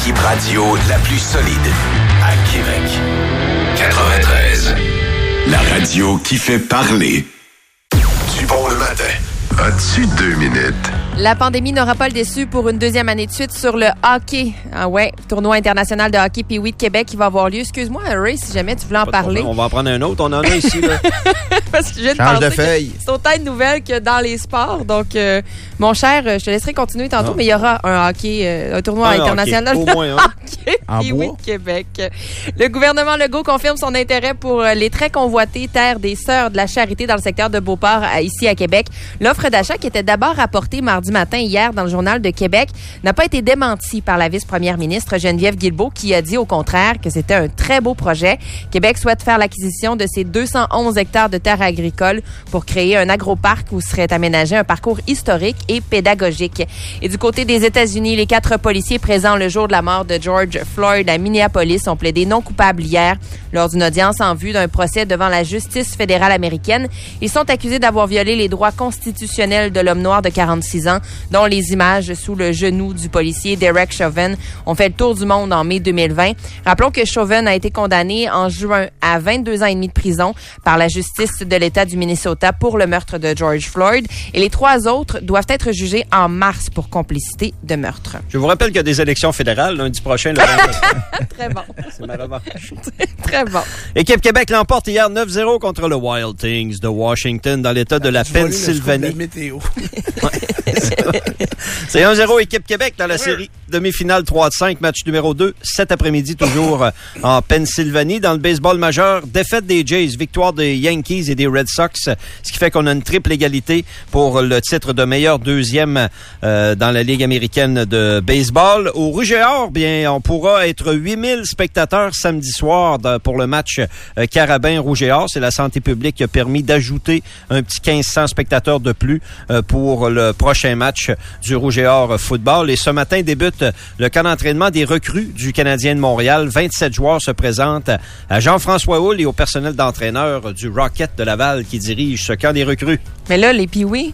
l'équipe radio la plus solide. À Québec. 93. La radio qui fait parler. Dupont le matin. As-tu 2 minutes? La pandémie n'aura pas le déçu pour une deuxième année de suite sur le hockey. Ah ouais, tournoi international de hockey Pee-Wee de Québec qui va avoir lieu. Excuse-moi, Ray, si jamais tu voulais en parler. On va en prendre un autre. On en a ici, là. Parce que je viens de Change de penser feuille. c'est autant de nouvelles que dans les sports. Donc, mon cher, je te laisserai continuer tantôt, mais il y aura un hockey, un tournoi international hockey, de au moins, hein. hockey En Pee-Wee bois. de Québec. Le gouvernement Legault confirme son intérêt pour les très convoitées terres des Sœurs de la Charité dans le secteur de Beauport, ici à Québec. L'offre d'achat qui était d'abord rapportée mardi matin hier dans le Journal de Québec n'a pas été démentie par la vice-première ministre Geneviève Guilbeault qui a dit au contraire que c'était un très beau projet. Québec souhaite faire l'acquisition de ces 211 hectares de terres agricoles pour créer un agroparc où serait aménagé un parcours historique et pédagogique. Et du côté des États-Unis, les 4 policiers présents le jour de la mort de George Floyd à Minneapolis ont plaidé non coupables hier lors d'une audience en vue d'un procès devant la justice fédérale américaine. Ils sont accusés d'avoir violé les droits constitutionnels de l'homme noir de 46 ans, dont les images sous le genou du policier Derek Chauvin ont fait le tour du monde en mai 2020. Rappelons que Chauvin a été condamné en juin à 22 ans et demi de prison par la justice de l'État du Minnesota pour le meurtre de George Floyd. Et les 3 autres doivent être jugés en mars pour complicité de meurtre. Je vous rappelle qu'il y a des élections fédérales lundi prochain. Très bon. C'est ma revanche. Très bon. Équipe Québec l'emporte hier 9-0 contre le Wild Things de Washington dans l'État de la Pennsylvanie. Météo. C'est 1-0 Équipe Québec dans la série demi-finale 3-5, match numéro 2, cet après-midi, toujours en Pennsylvanie. Dans le baseball majeur, défaite des Jays, victoire des Yankees et des Red Sox, ce qui fait qu'on a une triple égalité pour le titre de meilleur deuxième dans la Ligue américaine de baseball. Au Rouge et Or, bien, on pourra être 8000 spectateurs samedi soir pour le match Carabin-Rouge et Or. C'est la santé publique qui a permis d'ajouter un petit 1500 spectateurs de plus pour le prochain match du Rouge et Or football. Et ce matin débute le camp d'entraînement des recrues du Canadien de Montréal. 27 joueurs se présentent à Jean-François Houle et au personnel d'entraîneur du Rocket de Laval qui dirige ce camp des recrues. Mais là, les Pee-Wee...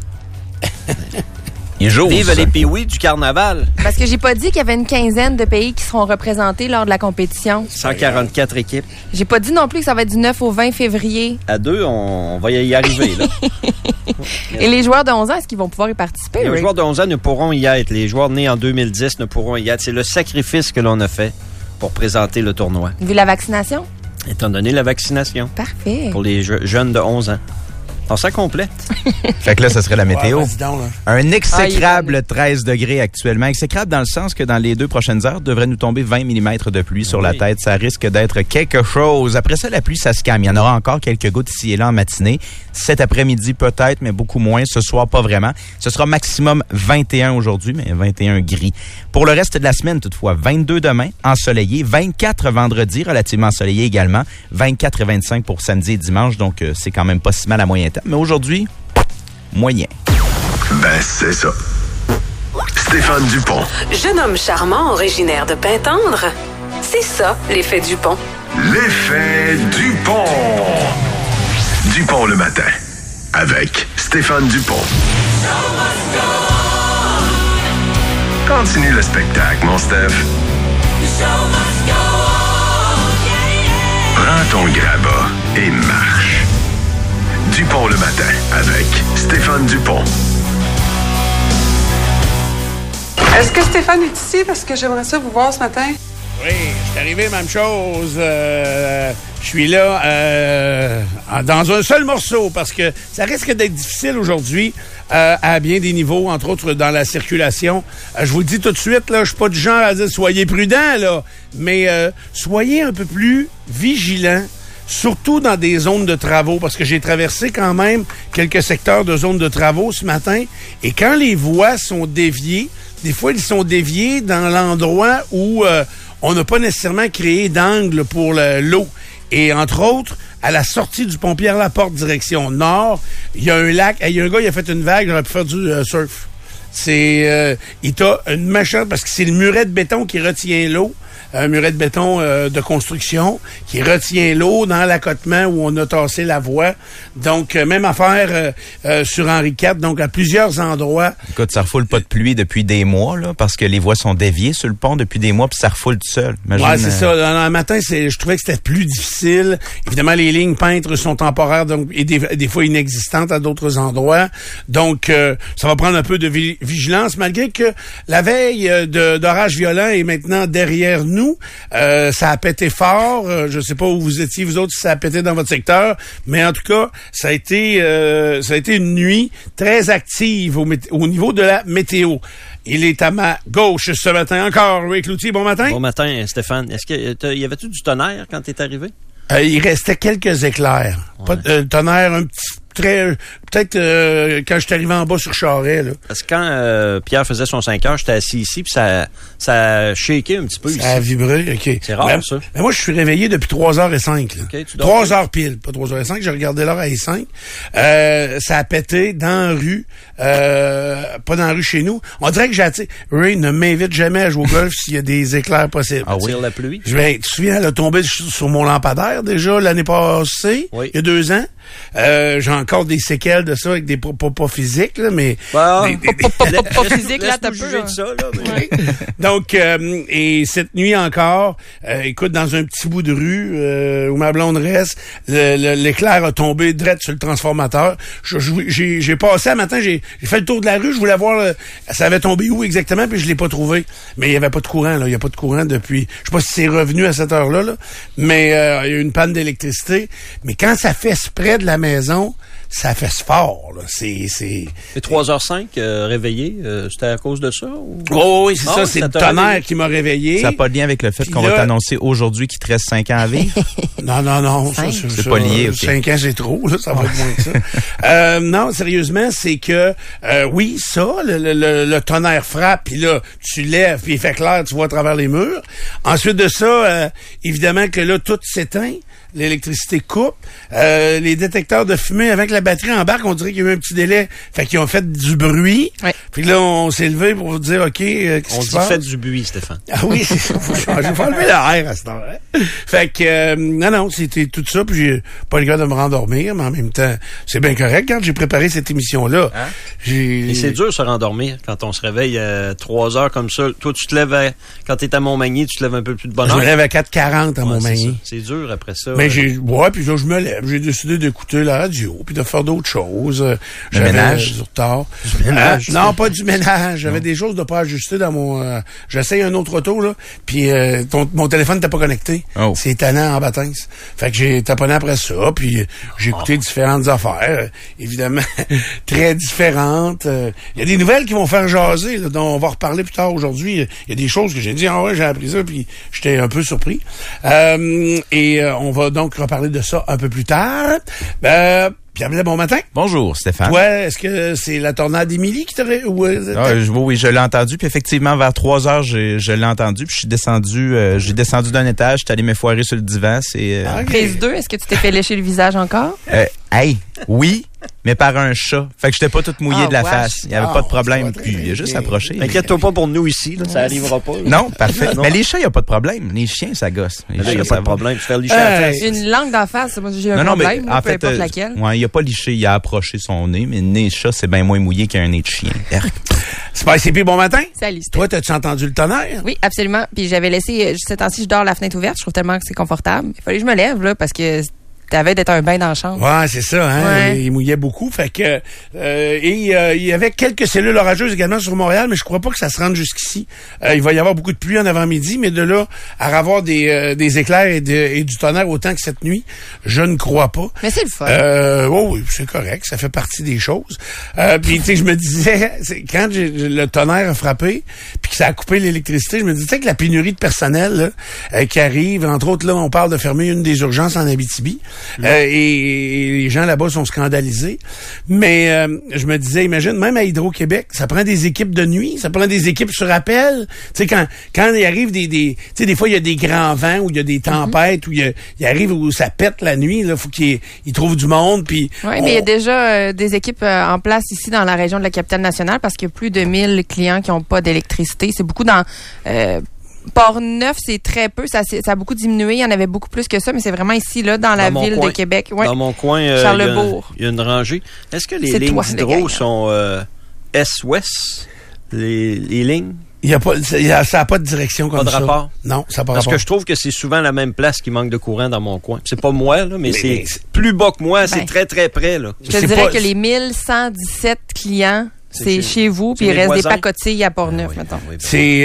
Vive les Pee-Wee du carnaval. Parce que j'ai pas dit qu'il y avait une quinzaine de pays qui seront représentés lors de la compétition. 144 équipes. J'ai pas dit non plus que ça va être du 9 au 20 février. À 2, on va y arriver, là. Et les joueurs de 11 ans, est-ce qu'ils vont pouvoir y participer? Les joueurs de 11 ans ne pourront y être. Les joueurs nés en 2010 ne pourront y être. C'est le sacrifice que l'on a fait pour présenter le tournoi. Vu la vaccination? Étant donné la vaccination. Parfait. Pour les jeunes de 11 ans. Alors, ça complète. Fait que là, ce serait la météo. Ouais, vas-y donc, là. Un exécrable 13 degrés actuellement. Exécrable dans le sens que dans les 2 prochaines heures, devrait nous tomber 20 mm de pluie sur la tête. Ça risque d'être quelque chose. Après ça, la pluie, ça se calme. Il y en aura encore quelques gouttes ici et là en matinée. Cet après-midi, peut-être, mais beaucoup moins. Ce soir, pas vraiment. Ce sera maximum 21 aujourd'hui, mais 21 gris. Pour le reste de la semaine, toutefois, 22 demain, ensoleillé. 24 vendredi, relativement ensoleillé également. 24 et 25 pour samedi et dimanche. Donc, c'est quand même pas si mal à moyen terme. Mais aujourd'hui, moyen. Ben, c'est ça. Stéphane Dupont. Jeune homme charmant, originaire de Pintendre. C'est ça, l'effet Dupont. L'effet Dupont. Dupont le matin. Avec Stéphane Dupont. Continue le spectacle, mon Steph. Prends ton grabat et marche. Dupont le matin avec Stéphane Dupont. Est-ce que Stéphane est ici? Parce que j'aimerais ça vous voir ce matin. Oui, je suis arrivé, même chose. Je suis là dans un seul morceau parce que ça risque d'être difficile aujourd'hui à bien des niveaux, entre autres dans la circulation. Je vous le dis tout de suite, là, je suis pas du genre à dire soyez prudents, là, mais soyez un peu plus vigilants. Surtout dans des zones de travaux, parce que j'ai traversé quand même quelques secteurs de zones de travaux ce matin, et quand les voies sont déviées, des fois, ils sont déviés dans l'endroit où on n'a pas nécessairement créé d'angle pour l'eau. Et entre autres, à la sortie du pont Pierre-Laporte, direction nord, il y a un lac, il y a un gars qui a fait une vague, j'aurais pu faire du surf. Il t'a une méchante, parce que c'est le muret de béton qui retient l'eau. un muret de béton de construction qui retient l'eau dans l'accotement où on a tassé la voie. Donc, même affaire sur Henri IV, donc à plusieurs endroits. Écoute, ça refoule pas de pluie depuis des mois, là, parce que les voies sont déviées sur le pont depuis des mois, puis ça refoule tout seul. Imagine, ouais, c'est ça. Dans le matin, je trouvais que c'était plus difficile. Évidemment, les lignes peintres sont temporaires, donc et des fois inexistantes à d'autres endroits. Donc, ça va prendre un peu de vigilance, malgré que la veille d'orage violent est maintenant derrière nous. Ça a pété fort. Je sais pas où vous étiez, vous autres, si ça a pété dans votre secteur, mais en tout cas, ça a été une nuit très active au niveau de la météo. Il est à ma gauche ce matin encore. Ray Cloutier, bon matin. Bon matin, Stéphane. Est-ce que y avait-tu du tonnerre quand t'es arrivé? Il restait quelques éclairs. Ouais. Pas de tonnerre, un petit peut-être quand je suis arrivé en bas sur Charest. Là. Parce que quand Pierre faisait son 5 heures, j'étais assis ici, puis ça a shaké un petit peu ici. Ça a vibré, OK. C'est rare, ça. Mais moi, je suis réveillé depuis 3h05. Là. Okay, 3h pile, pas 3h05. J'ai regardé l'heure à 5. Ça a pété dans la rue, pas dans la rue chez nous. On dirait que Ray ne m'invite jamais à jouer au golf s'il y a des éclairs possibles. Ah oui, la pluie. Tu te souviens, elle a tombé sur mon lampadaire déjà l'année passée, il y a 2 ans. J'ai encore des séquelles de ça avec des pas physiques, là, mais... Pas physiques, là, t'as peu. De ça, là, mais... Donc, et cette nuit encore, écoute, dans un petit bout de rue où ma blonde reste, l'éclair a tombé direct sur le transformateur. J'ai passé un matin, j'ai fait le tour de la rue, je voulais voir ça avait tombé où exactement, puis je l'ai pas trouvé. Mais il y avait pas de courant, là. Il y a pas de courant depuis... Je sais pas si c'est revenu à cette heure-là, là, mais il y a eu une panne d'électricité. Mais quand ça fait près de la maison, ça fait fort, là. C'est... Et 3h05 réveillé, c'était à cause de ça? Ou... Oh, oui, c'est ça. C'est le tonnerre qui m'a réveillé. Ça n'a pas de lien avec le fait qu'on va t'annoncer aujourd'hui qu'il te reste 5 ans à vivre? Non. C'est pas lié, OK. 5 ans, c'est trop, là. Ça va être moins que ça. Non, sérieusement, c'est que, oui, ça, le tonnerre frappe, puis là, tu lèves, puis il fait clair, tu vois à travers les murs. Ensuite de ça, évidemment que là, tout s'éteint. L'électricité coupe. Les détecteurs de fumée, avec la batterie embarque, on dirait qu'il y a eu un petit délai. Fait qu'ils ont fait du bruit. Ouais. Puis là, on s'est levé pour vous dire, OK, qu'est-ce qui se passe? On dit fait du bruit, Stéphane. Ah oui, c'est ça. Faut changer. Faut enlever l'air à ce temps. Fait que, non, c'était tout ça. Puis j'ai pas le gars de me rendormir, mais en même temps, c'est bien correct. Quand j'ai préparé cette émission-là, Et c'est dur de se rendormir quand on se réveille à 3 heures comme ça. Toi, tu te lèves quand t'es à Montmagny, tu te lèves un peu plus de bonne heure. Je me lève à 4h40 à Montmagny. C'est dur après ça. Mais puis là, je me lève. J'ai décidé d'écouter la radio, puis de faire d'autres choses. Le ménage? Du retard. Du ménage? Non, pas du ménage. J'avais des choses de pas ajuster dans mon... J'essaye un autre auto, là, puis mon téléphone n'était pas connecté. Oh. C'est étonnant en bâtisse. Fait que j'ai taponné après ça, puis j'ai écouté différentes affaires, évidemment, très différentes. Il y a des nouvelles qui vont faire jaser, là, dont on va reparler plus tard aujourd'hui. Il y a des choses que j'ai dit, ah ouais, j'ai appris ça, puis j'étais un peu surpris. Et on va donc reparler de ça un peu plus tard. Pierre, bon matin. Bonjour, Stéphane. Toi, est-ce que c'est la tornade d'Émilie qui t'aurait... Oui, je l'ai entendu. Puis effectivement, vers 3 heures, je l'ai entendu. Puis j'ai descendu d'un étage. J'étais allé me foirer sur le divan. C'est... Prise 2, est-ce que tu t'es fait lécher le visage encore? Oui, mais par un chat. Fait que j'étais pas toute mouillée de la face. Il n'y avait pas de problème. Puis il a juste approché. Inquiète-toi pas pour nous ici, là, ça arrivera pas. Là. Non, parfait. Mais les chats, il n'y a pas de problème. Les chiens, ça gosse. Il n'y a pas de problème. Tu fais licher la face. Une langue d'en face, moi j'ai un problème, peu importe laquelle. Ouais, il a pas liché, il a approché son nez, mais le nez de chat, c'est bien moins mouillé qu'un nez de chien. Spicy P, bon matin. Salut, toi, t'as-tu entendu le tonnerre? Oui, absolument. Puis j'avais laissé, ces temps-ci, je dors la fenêtre ouverte. Je trouve tellement que c'est confortable. Il fallait que je me lève, là, parce que t'avais d'être un bain dans la chambre. Ouais, c'est ça, hein. Ouais. Il mouillait beaucoup. Fait que, il y avait quelques cellules orageuses également sur Montréal, mais je crois pas que ça se rende jusqu'ici. Il va y avoir beaucoup de pluie en avant-midi, mais de là à avoir des éclairs et du tonnerre autant que cette nuit, je ne crois pas. Mais c'est le fun. Oui, c'est correct. Ça fait partie des choses. Puis, tu sais, je me disais, quand le tonnerre a frappé, puis que ça a coupé l'électricité, je me disais que la pénurie de personnel, là, qui arrive, entre autres, là, on parle de fermer une des urgences en Abitibi. Et les gens là-bas sont scandalisés. Mais je me disais, imagine, même à Hydro-Québec, ça prend des équipes de nuit, ça prend des équipes sur appel. Tu sais, quand il arrive tu sais, des fois, il y a des grands vents, ou il y a des tempêtes, où il arrive où ça pète la nuit, là, faut qu'il trouve du monde, puis... Oui, mais il y a déjà des équipes en place ici dans la région de la Capitale-Nationale, parce qu'il y a plus de 1000 clients qui n'ont pas d'électricité. C'est beaucoup dans... Port-Neuf, c'est très peu. Ça a beaucoup diminué. Il y en avait beaucoup plus que ça, mais c'est vraiment ici, là, dans la ville de Québec. Ouais. Dans mon coin, Charlesbourg. Il y a une rangée. Est-ce que les lignes d'hydro sont Est-Ouest? Les lignes? Ça n'a pas de direction comme ça. Pas de rapport? Non, ça n'a pas Parce rapport. que je trouve que c'est souvent la même place qui manque de courant dans mon coin. C'est pas moi, là, mais c'est plus bas que moi. C'est très, très près, là. Je te dirais que les 1117 clients... C'est chez vous, puis il reste des pacotilles à Port-Neuf, mettons. Mais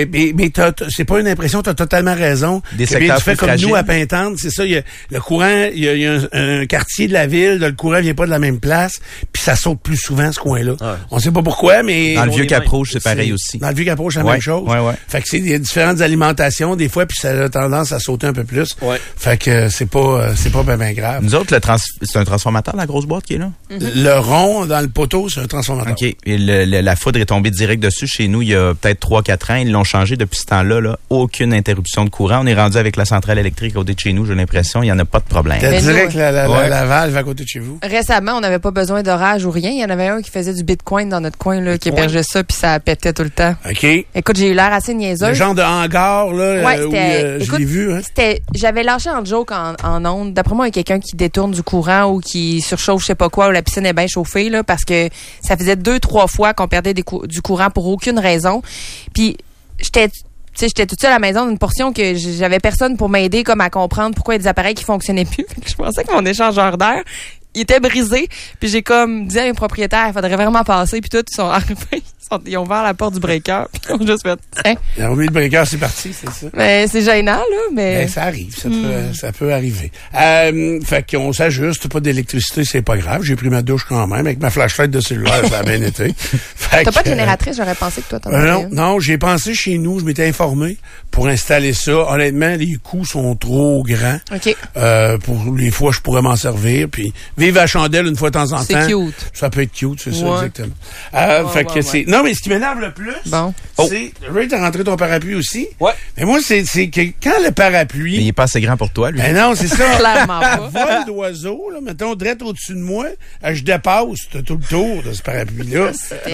c'est pas une impression, tu as totalement raison. Des secteurs plus comme nous à Pintendre, c'est ça, il y a le courant, il y a un quartier de la ville, le courant vient pas de la même place, puis ça saute plus souvent ce coin-là. Ouais. On sait pas pourquoi, mais... Dans le Vieux-Cap-Rouge, c'est pareil aussi. Dans le Vieux-Cap-Rouge, c'est la même chose. Ouais. Fait que il y a différentes alimentations, des fois, puis ça a tendance à sauter un peu plus. Ouais. Fait que c'est pas bien grave. Nous autres, c'est un transformateur, la grosse boîte qui est là? Le rond dans le poteau, c'est un transformateur. OK. Et la foudre est tombée direct dessus chez nous il y a peut-être 3-4 ans. Ils l'ont changé depuis ce temps-là. Là. Aucune interruption de courant. On est rendu avec la centrale électrique à côté de chez nous. J'ai l'impression il n'y en a pas de problème. T'as direct la valve à côté de chez vous. Récemment, on n'avait pas besoin d'orage ou rien. Il y en avait un qui faisait du Bitcoin dans notre coin, là, qui hébergeait ça, puis ça pétait tout le temps. OK. Écoute, j'ai eu l'air assez niaiseuse. Le genre de hangar, là, je l'ai vu. Hein? J'avais lâché en joke en ondes. D'après moi, il y a quelqu'un qui détourne du courant ou qui surchauffe je sais pas quoi, ou la piscine est bien chauffée, là, parce que ça faisait 2-3 fois qu'on perdait du courant pour aucune raison. Puis j'étais toute seule à la maison d'une portion que j'avais personne pour m'aider comme à comprendre pourquoi il y a des appareils qui fonctionnaient plus. Je pensais que mon échangeur d'air il était brisé, puis j'ai comme dit à mes propriétaires, il faudrait vraiment passer, puis tout, ils sont arrivés, ils ont ouvert la porte du breaker, puis ils ont juste fait, Ils ont mis le breaker, c'est parti, c'est ça? Mais c'est gênant, là, mais... Ben, ça arrive, ça peut arriver. Fait qu'on s'ajuste, pas d'électricité, c'est pas grave, j'ai pris ma douche quand même, avec ma flashlight de cellulaire, ça a bien été. T'as pas de génératrice, j'aurais pensé que toi t'en avais. Non, j'ai pensé chez nous, je m'étais informé pour installer ça. Honnêtement, les coûts sont trop grands. OK. Pour les fois, je pourrais m'en servir, puis vivre à chandelle une fois de temps en temps. C'est cute. Ça peut être cute, c'est ça, exactement. Fait que c'est... Non, mais ce qui m'énerve le plus, c'est... Ray, t'as rentré ton parapluie aussi? Ouais. Mais moi, c'est que quand le parapluie... Mais il est pas assez grand pour toi, lui. Ben non, c'est ça. Clairement pas. Vol d'oiseau, là, mettons, direct au-dessus de moi, je dépasse tout le tour de ce parapluie-là.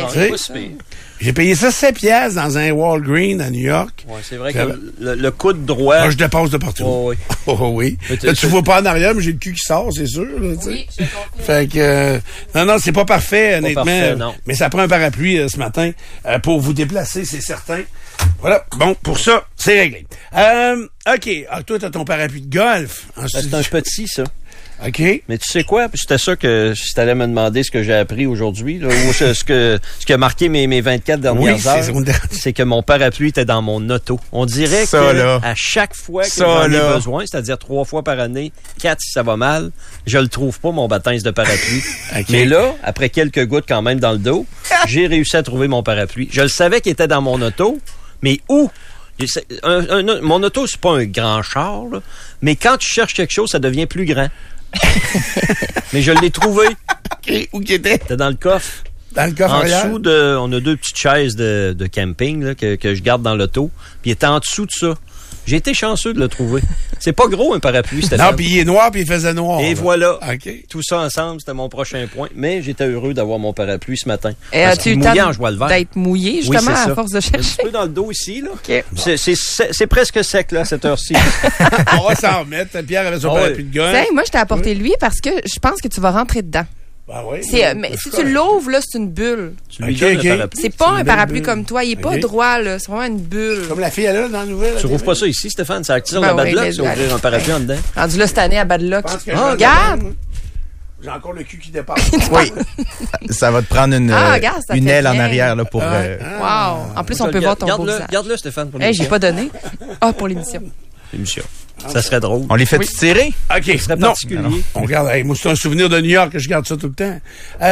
J'ai payé ça 7 piastres dans un Walgreens à New York. Ouais, c'est vrai que le coude droit... Moi, je dépasse de partout. Oh, oui. Oh, oui. Là, tu vois pas en arrière, mais j'ai le cul qui sort, c'est sûr. Là, oui, fait que... non, c'est pas parfait, honnêtement. Parfait, non. Mais ça prend un parapluie ce matin pour vous déplacer, c'est certain. Voilà. Bon, pour ça, c'est réglé. OK. Toi, t'as ton parapluie de golf. C'est un petit, ça. OK. Mais tu sais quoi? C'était ça que si t'allais me demander ce que j'ai appris aujourd'hui, là, ou ce qui a marqué mes 24 dernières heures, c'est que mon parapluie était dans mon auto. On dirait à chaque fois que j'en ai besoin, c'est-à-dire 3 fois par année, 4 si ça va mal, je le trouve pas, mon baptême de parapluie. Okay. Mais là, après quelques gouttes quand même dans le dos, j'ai réussi à trouver mon parapluie. Je le savais qu'il était dans mon auto, mais où? Mon auto, c'est pas un grand char, là, mais quand tu cherches quelque chose, ça devient plus grand. Mais je l'ai trouvé. Okay. Où qu'il était? C'était dans le coffre. Dans le coffre arrière? En dessous on a 2 petites chaises de camping là, que je garde dans l'auto. Puis il était en dessous de ça. J'ai été chanceux de le trouver. C'est pas gros un parapluie, c'était non, puis il est noir, puis il faisait noir. Et là. Voilà. Okay. Tout ça ensemble, c'était mon prochain point. Mais j'étais heureux d'avoir mon parapluie ce matin. Et as-tu eu le temps d'être mouillé, justement, oui, à force de chercher? Un petit peu dans le dos ici, là. Okay. C'est presque sec, là, à cette heure-ci. On va s'en remettre. Pierre avait son parapluie de golf. Moi, je t'ai apporté lui parce que je pense que tu vas rentrer dedans. Ben oui, mais si tu l'ouvres, là, c'est une bulle. Tu lui donnes le parapluie. C'est pas un parapluie comme toi. Il est pas droit, là. C'est vraiment une bulle. Comme la fille, elle a dans la nouvelle. Tu rouvres pas ça ici, Stéphane? Ça active la Badlock, c'est ouvrir un parapluie en dedans. Rendu là cette année à Badlock. Regarde! J'ai encore le cul qui dépasse. Oui. Ça va te prendre une aile en arrière là, pour... Wow. En plus, on peut voir ton beau visage. Garde-le, Stéphane, pour l'émission. J'ai pas donné. Pour l'émission. L'émission. Ça serait drôle. On les fait tirer? OK. Ce serait particulier. Non. On regarde. Moi, c'est un souvenir de New York que je garde ça tout le temps.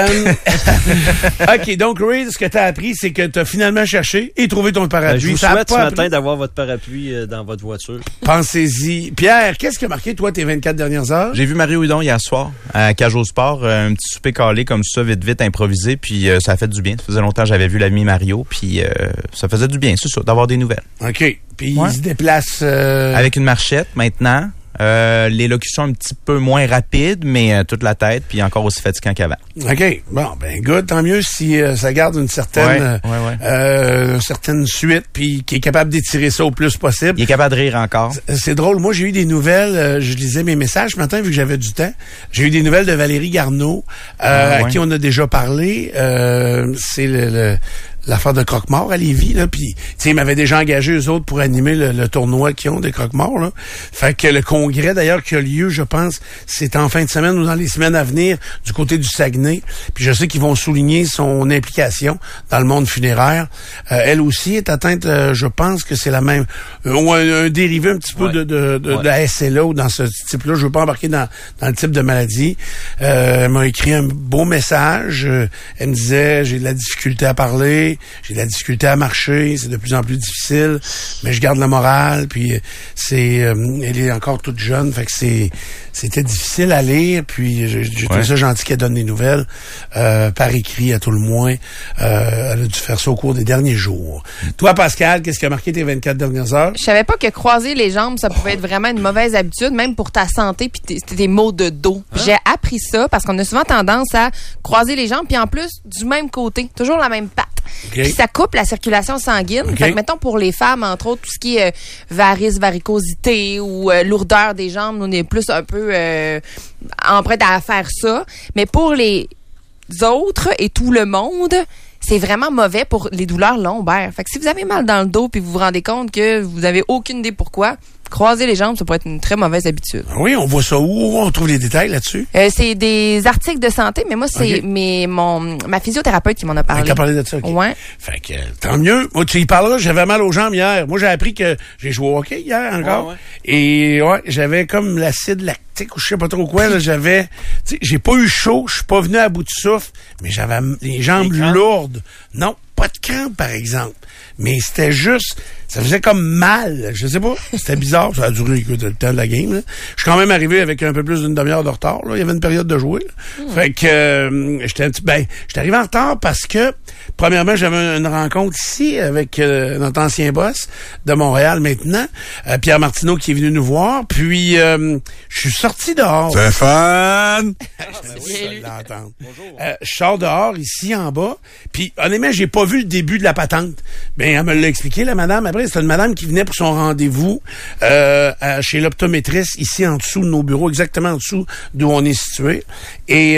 OK. Donc, Ray, ce que tu as appris, c'est que tu as finalement cherché et trouvé ton parapluie. Je vous souhaite ce matin d'avoir votre parapluie dans votre voiture. Pensez-y. Pierre, qu'est-ce qui a marqué, toi, tes 24 dernières heures? J'ai vu Mario Hudon hier soir à Cage au Sport. Un petit souper calé comme ça, vite, improvisé. Puis ça a fait du bien. Ça faisait longtemps que j'avais vu l'ami Mario. Puis ça faisait du bien, c'est ça, d'avoir des nouvelles. OK. Puis il se déplace... Avec une marchette, maintenant. L'élocution un petit peu moins rapide, mais toute la tête, puis encore aussi fatigant qu'avant. OK. Bon, ben good. Tant mieux si ça garde une certaine certaine suite, puis qui est capable d'étirer ça au plus possible. Il est capable de rire encore. C'est drôle. Moi, j'ai eu des nouvelles. Je lisais mes messages ce matin, vu que j'avais du temps. J'ai eu des nouvelles de Valérie Garneau, à qui on a déjà parlé. C'est l'affaire de Croque-Mort à Lévis, là, puis il m'avait déjà engagé eux autres pour animer le tournoi qu'ils ont des Croque-Morts, là. Fait que le congrès, d'ailleurs, qui a lieu, je pense, c'est en fin de semaine ou dans les semaines à venir, du côté du Saguenay. Puis je sais qu'ils vont souligner son implication dans le monde funéraire. Elle aussi est atteinte, je pense que c'est la même, ou un dérivé un petit peu de la SLA ou dans ce type-là. Je veux pas embarquer dans le type de maladie. Elle m'a écrit un beau message. Elle me disait, j'ai de la difficulté à parler. J'ai de la difficulté à marcher, c'est de plus en plus difficile, mais je garde la morale, puis elle est encore toute jeune, fait que c'était difficile à lire, puis j'ai trouvé ça gentil qu'elle donne des nouvelles, par écrit à tout le moins. Elle a dû faire ça au cours des derniers jours. Toi, Pascal, qu'est-ce qui a marqué tes 24 dernières heures? Je savais pas que croiser les jambes, ça pouvait être vraiment une mauvaise habitude, même pour ta santé puis tes maux de dos. J'ai appris ça parce qu'on a souvent tendance à croiser les jambes, puis en plus, du même côté, toujours la même patte. Okay. Puis ça coupe la circulation sanguine. Okay. Fait que, mettons, pour les femmes, entre autres, tout ce qui est varices, varicosité ou lourdeur des jambes, on est plus un peu empreintes à faire ça. Mais pour les autres et tout le monde, c'est vraiment mauvais pour les douleurs lombaires. Fait que si vous avez mal dans le dos puis vous vous rendez compte que vous avez aucune idée pourquoi, croiser les jambes, ça pourrait être une très mauvaise habitude. Oui, on voit ça où? On trouve les détails là-dessus? C'est des articles de santé, mais moi, c'est ma physiothérapeute qui m'en a parlé. Elle t'a parlé de ça? Okay. Ouais. Fait que, tant mieux. Moi, tu y parleras, j'avais mal aux jambes hier. Moi, j'ai appris que j'ai joué au hockey hier encore. Ouais. Et j'avais comme l'acide lactique ou je sais pas trop quoi, là. J'avais, tu sais, j'ai pas eu chaud, je suis pas venu à bout de souffle, mais j'avais les jambes lourdes. Non, pas de crampes, par exemple. Mais c'était juste, ça faisait comme mal. Je sais pas. C'était bizarre. Ça a duré, écoute, le temps de la game, là. Je suis quand même arrivé avec un peu plus d'une demi-heure de retard, là. Il y avait une période de jouer, là. Fait que, j'étais arrivé en retard parce que, premièrement, j'avais une rencontre ici avec notre ancien boss de Montréal maintenant, Pierre Martineau, qui est venu nous voir. Puis, je suis sorti dehors. Stéphane! Je sors dehors, ici, en bas. Puis, honnêtement, j'ai pas vu le début de la patente. Ben, elle me l'a expliqué, la madame. Après, c'était une madame qui venait pour son rendez-vous chez l'optométriste, ici en dessous de nos bureaux, exactement en dessous d'où on est situé. Et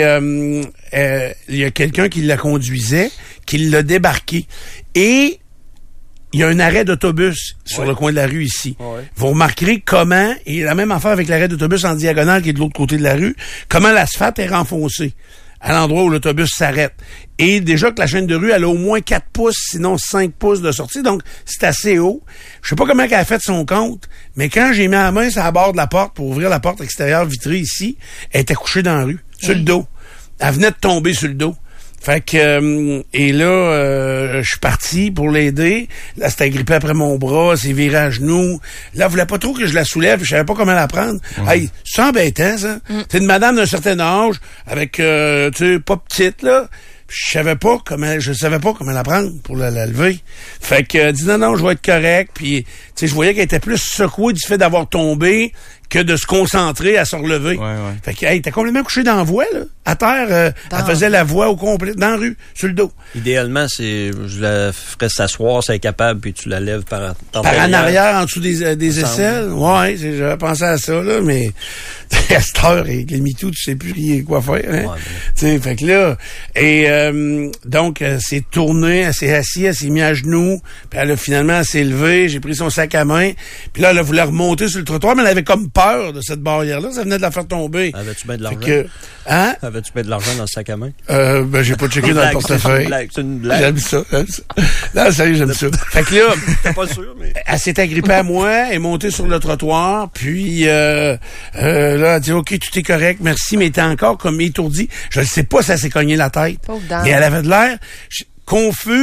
il y a quelqu'un qui la conduisait, qui l'a débarqué. Et il y a un arrêt d'autobus sur le coin de la rue ici. Vous remarquerez comment, et la même affaire avec l'arrêt d'autobus en diagonale qui est de l'autre côté de la rue, comment l'asphalte est renfoncé à l'endroit où l'autobus s'arrête. Et déjà que la chaîne de rue, elle a au moins 4 pouces, sinon 5 pouces de sortie, donc c'est assez haut. Je sais pas comment elle a fait son compte, mais quand j'ai mis la main sur la barre de la porte pour ouvrir la porte extérieure vitrée ici, elle était couchée dans la rue, sur le dos. Elle venait de tomber sur le dos. Fait que, et là, je suis parti pour l'aider. Là, c'était agrippé après mon bras, c'est viré à genoux. Là, elle voulait pas trop que je la soulève, je savais pas comment la prendre. Hey, c'est embêtant, ça. C'est une madame d'un certain âge, avec, tu sais, pas petite, là. Je savais pas comment la prendre pour la lever. Fait que, elle dit non, je vais être correct. Puis, tu sais, je voyais qu'elle était plus secouée du fait d'avoir tombé que de se concentrer à se relever. Fait que, hey, t'es complètement couché dans la voie, là. À terre, elle faisait la voie au complet, dans la rue, sur le dos. Idéalement, je la ferais s'asseoir si elle est capable, puis tu la lèves par en arrière, en dessous des aisselles. Ouais, j'avais pensé à ça, là, mais à cette heure, avec le MeToo, tu sais plus quoi faire, hein. Tu sais, fait que là, et donc, elle s'est tournée, elle s'est assise, elle s'est mise à genoux, puis finalement, elle s'est levée, j'ai pris son sac à main, puis là, elle voulait remonter sur le trottoir, mais elle avait comme peur de cette barrière-là, ça venait de la faire tomber. Avais-tu bien de l'argent? Hein? Avais-tu bien de l'argent dans le sac à main? J'ai pas checké dans le portefeuille. C'est une blague. J'aime ça. Non, sérieux, j'aime ça. Fait que là, t'es pas sûr, mais... elle s'est agrippée à moi, elle est montée sur le trottoir, puis là, elle a dit, OK, tout est correct, merci, mais elle était encore comme étourdie. Je ne sais pas si elle s'est cogné la tête. Mais elle avait de l'air confuse,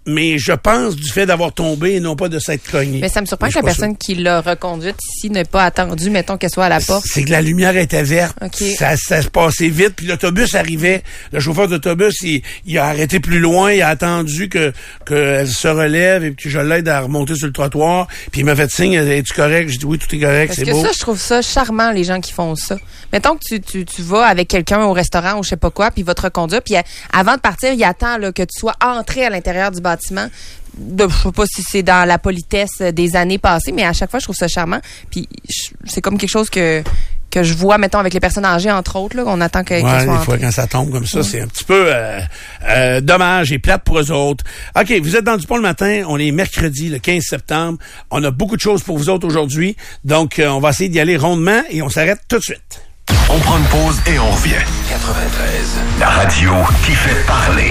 mais je pense du fait d'avoir tombé et non pas de s'être cogné. Mais ça me surprend que la personne qui l'a reconduite ici n'ait pas attendu, mettons, qu'elle soit à la porte. C'est que la lumière était verte. Okay. Ça se passait vite, puis l'autobus arrivait. Le chauffeur d'autobus, il a arrêté plus loin, il a attendu qu'elle se relève et que je l'aide à remonter sur le trottoir. Puis il m'a fait signe, es-tu correct? J'ai dit oui, tout est correct, c'est beau. Parce que ça, je trouve ça charmant, les gens qui font ça. Mettons que tu vas avec quelqu'un au restaurant ou je sais pas quoi, puis il va te reconduire, puis avant de partir, il attend là, que tu sois entré à l'intérieur du bâtiment. Je sais pas si c'est dans la politesse des années passées, mais à chaque fois, je trouve ça charmant. Puis c'est comme quelque chose que je vois, mettons, avec les personnes âgées, entre autres, là, qu'on attend qu'elles soient des fois, quand ça tombe comme ça, c'est un petit peu dommage et plate pour eux autres. OK, vous êtes dans DuPont le matin. On est mercredi, le 15 septembre. On a beaucoup de choses pour vous autres aujourd'hui. Donc, on va essayer d'y aller rondement et on s'arrête tout de suite. On prend une pause et on revient. 93, la radio qui fait parler.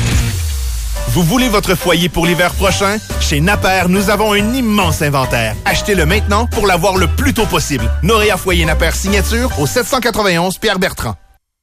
Vous voulez votre foyer pour l'hiver prochain? Chez Napper, nous avons un immense inventaire. Achetez-le maintenant pour l'avoir le plus tôt possible. Noréa Foyer Napper Signature au 791 Pierre-Bertrand.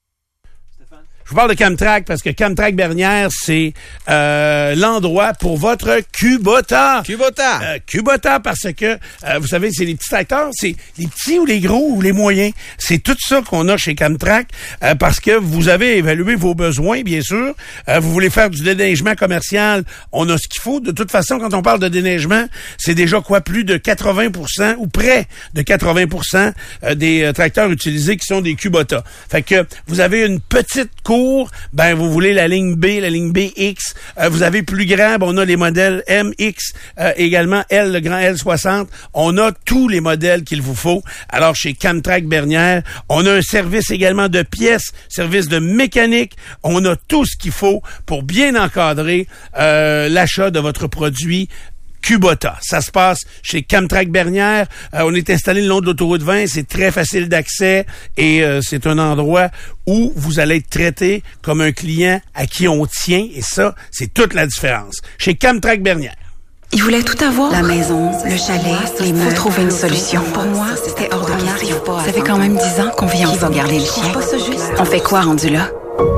Je vous parle de Camtrac parce que Camtrac Bernière, c'est l'endroit pour votre Kubota. Kubota parce que, vous savez, c'est les petits tracteurs, c'est les petits ou les gros ou les moyens. C'est tout ça qu'on a chez Camtrac parce que vous avez évalué vos besoins, bien sûr. Vous voulez faire du déneigement commercial, on a ce qu'il faut. De toute façon, quand on parle de déneigement, c'est déjà plus de 80% ou près de 80% des tracteurs utilisés qui sont des Kubota. Fait que vous avez une petite cour, ben vous voulez la ligne B, la ligne BX. Vous avez plus grand, on a les modèles MX, également L, le grand L60. On a tous les modèles qu'il vous faut. Alors chez Camtrac Bernière, on a un service également de pièces, service de mécanique. On a tout ce qu'il faut pour bien encadrer l'achat de votre produit Kubota. Ça se passe chez Camtrac Bernière. On est installé le long de l'autoroute 20. C'est très facile d'accès et c'est un endroit où vous allez être traité comme un client à qui on tient. Et ça, c'est toute la différence. Chez Camtrac Bernière. Il voulait tout avoir. La maison, le chalet, les meubles. Faut trouver une solution. Pour moi, c'était hors de question. Ça fait quand même 10 ans qu'on vit ensemble. Qui va garder le chien? On fait quoi rendu là?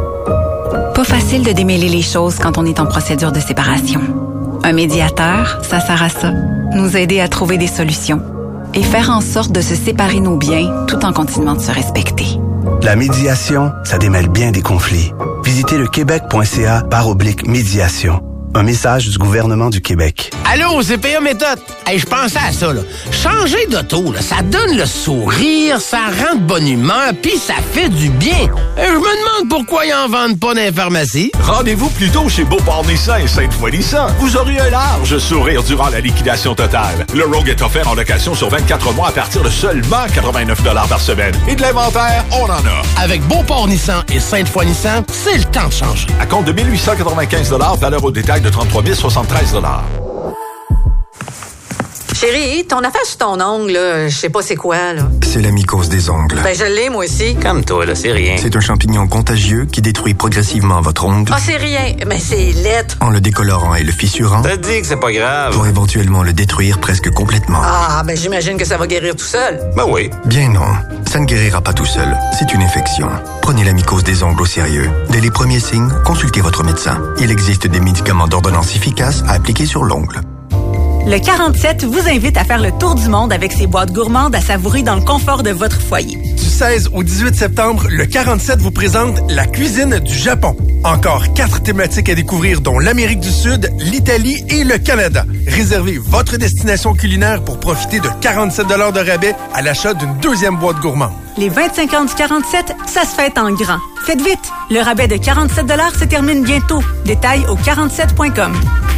Pas facile de démêler les choses quand on est en procédure de séparation. Un médiateur, ça sert à ça. Nous aider à trouver des solutions. Et faire en sorte de se séparer nos biens tout en continuant de se respecter. La médiation, ça démêle bien des conflits. Visitez le québec.ca/médiation. Un message du gouvernement du Québec. Allô, c'est PA Méthode. Hey, je pensais à ça, là. Changer d'auto, là, ça donne le sourire, ça rend de bonne humeur, puis ça fait du bien. Je me demande pourquoi ils en vendent pas dans les pharmacies. Rendez-vous plutôt chez Beauport Nissan et Sainte-Foy Nissan. Vous aurez un large sourire durant la liquidation totale. Le Rogue est offert en location sur 24 mois à partir de seulement 89 $ par semaine. Et de l'inventaire, on en a. Avec Beauport Nissan et Sainte-Foy Nissan, c'est le temps de changer. À compte de 1895 $, valeur au détail de 33 073 $. Chérie, ton affaire sur ton ongle, là, je sais pas c'est quoi, là. C'est la mycose des ongles. Ben, je l'ai, moi aussi. Comme toi, là, c'est rien. C'est un champignon contagieux qui détruit progressivement votre ongle. Ah, c'est rien. Mais c'est lettre. En le décolorant et le fissurant. T'as dit que c'est pas grave. Pour éventuellement le détruire presque complètement. Ah, ben, j'imagine que ça va guérir tout seul. Ben oui. Bien non. Ça ne guérira pas tout seul. C'est une infection. Prenez la mycose des ongles au sérieux. Dès les premiers signes, consultez votre médecin. Il existe des médicaments d'ordonnance efficaces à appliquer sur l'ongle. Le 47 vous invite à faire le tour du monde avec ses boîtes gourmandes à savourer dans le confort de votre foyer. Du 16 au 18 septembre, le 47 vous présente la cuisine du Japon. Encore 4 thématiques à découvrir, dont l'Amérique du Sud, l'Italie et le Canada. Réservez votre destination culinaire pour profiter de 47 $ de rabais à l'achat d'une deuxième boîte gourmande. Les 25 ans du 47, ça se fête en grand. Faites vite! Le rabais de 47 $ se termine bientôt. Détails au 47.com.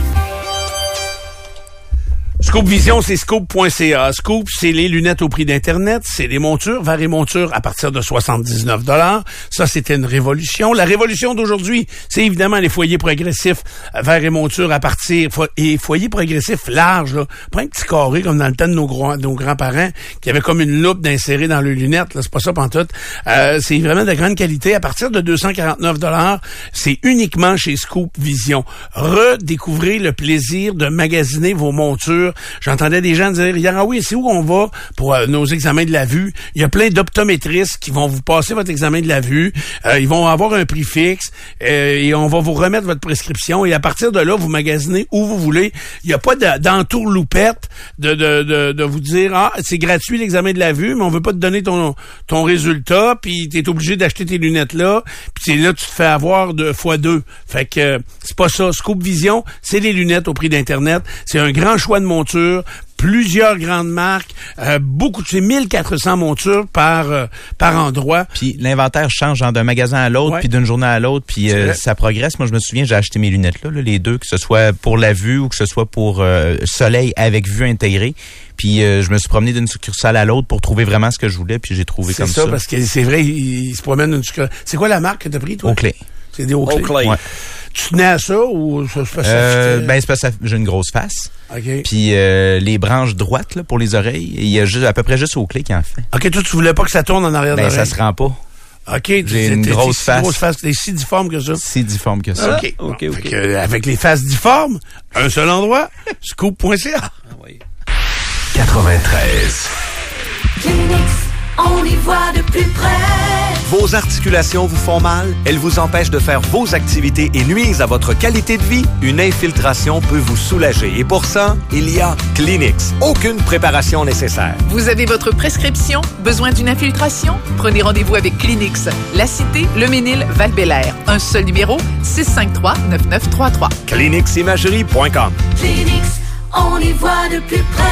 Scoop Vision, c'est scoop.ca. Scoop, c'est les lunettes au prix d'Internet, c'est les montures, Varet Monture à partir de 79 $. Ça, c'était une révolution. La révolution d'aujourd'hui, c'est évidemment les foyers progressifs, Varet Monture à partir, et foyers progressifs larges, là. Pas un petit carré comme dans le temps de nos grands-parents, qui avaient comme une loupe d'insérer dans leurs lunettes, là. C'est pas ça pantoute. C'est vraiment de grande qualité. À partir de 249 $, c'est uniquement chez Scoop Vision. Redécouvrez le plaisir de magasiner vos montures J'entendais des gens dire hier, ah oui, c'est où on va pour nos examens de la vue? Il y a plein d'optométristes qui vont vous passer votre examen de la vue. Ils vont avoir un prix fixe et on va vous remettre votre prescription. Et à partir de là, vous magasinez où vous voulez. Il n'y a pas d'entourloupette de vous dire, ah, c'est gratuit l'examen de la vue, mais on veut pas te donner ton résultat, puis t'es obligé d'acheter tes lunettes là, puis c'est là tu te fais avoir fois 2. Fait que c'est pas ça. Scope Vision, c'est les lunettes au prix d'Internet. C'est un grand choix de montures, plusieurs grandes marques, c'est 1400 montures par endroit. Puis l'inventaire change d'un magasin à l'autre, puis d'une journée à l'autre, puis ça progresse. Moi, je me souviens, j'ai acheté mes lunettes là, les deux, que ce soit pour la vue ou que ce soit pour soleil avec vue intégrée. Puis je me suis promené d'une succursale à l'autre pour trouver vraiment ce que je voulais, puis j'ai trouvé comme ça. C'est ça, parce que c'est vrai, il se promène d'une succursale. C'est quoi la marque que t'as pris, toi? Oakley. C'est des Oakley. Ouais. Tu tenais à ça ou ça se fait c'est parce que j'ai une grosse face. OK. Puis les branches droites là, pour les oreilles, il y a à peu près juste Oakley qui en fait. OK, toi, tu voulais pas que ça tourne en arrière de l'oreille? Ça se rend pas. OK. J'ai une grosse face. T'es si difforme que ça? Si difforme que ça. OK. Avec les faces difformes, un seul endroit, scoop.ca. Ah oui. 93. Kleenex, on y voit de plus près. Vos articulations vous font mal? Elles vous empêchent de faire vos activités et nuisent à votre qualité de vie? Une infiltration peut vous soulager. Et pour ça, il y a Kleenex. Aucune préparation nécessaire. Vous avez votre prescription? Besoin d'une infiltration? Prenez rendez-vous avec Kleenex. La Cité, Le Ménil, Val-Bélair. Un seul numéro, 653-9933. KleenexImagerie.com. Kleenex, on y voit de plus près.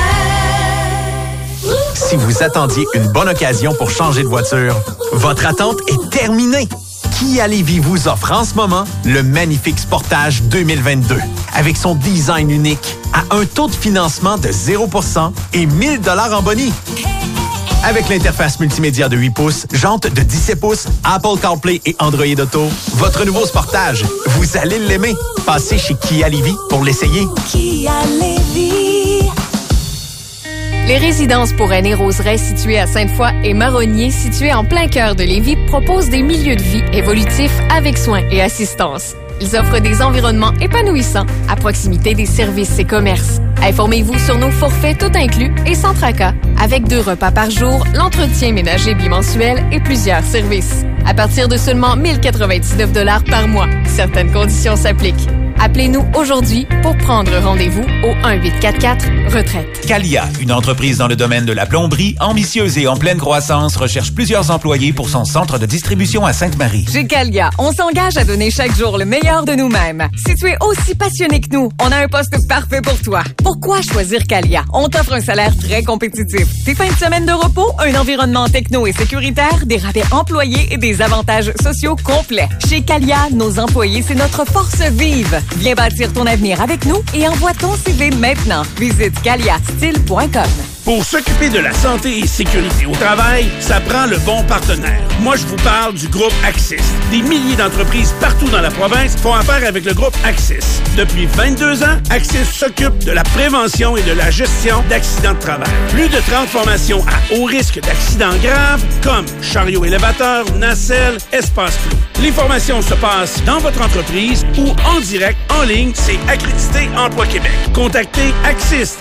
Si vous attendiez une bonne occasion pour changer de voiture, votre attente est terminée. Kia Lévis vous offre en ce moment le magnifique Sportage 2022. Avec son design unique, à un taux de financement de 0% et 1 000 $ en boni. Avec l'interface multimédia de 8 pouces, jantes de 17 pouces, Apple CarPlay et Android Auto, votre nouveau Sportage, vous allez l'aimer. Passez chez Kia Lévis pour l'essayer. Kia Lévis. Les résidences pour aînés Roseraie situées à Sainte-Foy et Marronnier situées en plein cœur de Lévis proposent des milieux de vie évolutifs avec soins et assistance. Ils offrent des environnements épanouissants à proximité des services et commerces. Informez-vous sur nos forfaits tout inclus et sans tracas, avec 2 repas par jour, l'entretien ménager bimensuel et plusieurs services. À partir de seulement 1 099 $ par mois. Certaines conditions s'appliquent. Appelez-nous aujourd'hui pour prendre rendez-vous au 1-844-RETRAITE. Calia, une entreprise dans le domaine de la plomberie, ambitieuse et en pleine croissance, recherche plusieurs employés pour son centre de distribution à Sainte-Marie. Chez Calia, on s'engage à donner chaque jour le meilleur de nous-mêmes. Si tu es aussi passionné que nous, on a un poste parfait pour toi. Pourquoi choisir Calia? On t'offre un salaire très compétitif. Tes fins de semaine de repos, un environnement techno et sécuritaire, des rabais employés et des avantages sociaux complets. Chez Calia, nos employés, c'est notre force vive. Viens bâtir ton avenir avec nous et envoie ton CV maintenant. Visite caliastyle.com. Pour s'occuper de la santé et sécurité au travail, ça prend le bon partenaire. Moi, je vous parle du groupe Axis. Des milliers d'entreprises partout dans la province font affaire avec le groupe Axis. Depuis 22 ans, Axis s'occupe de la prévention et de la gestion d'accidents de travail. Plus de 30 formations à haut risque d'accidents graves, comme chariot élévateur, nacelle, espace clos. Les formations se passent dans votre entreprise ou en direct, en ligne, c'est Accrédité Emploi Québec. Contactez Axis,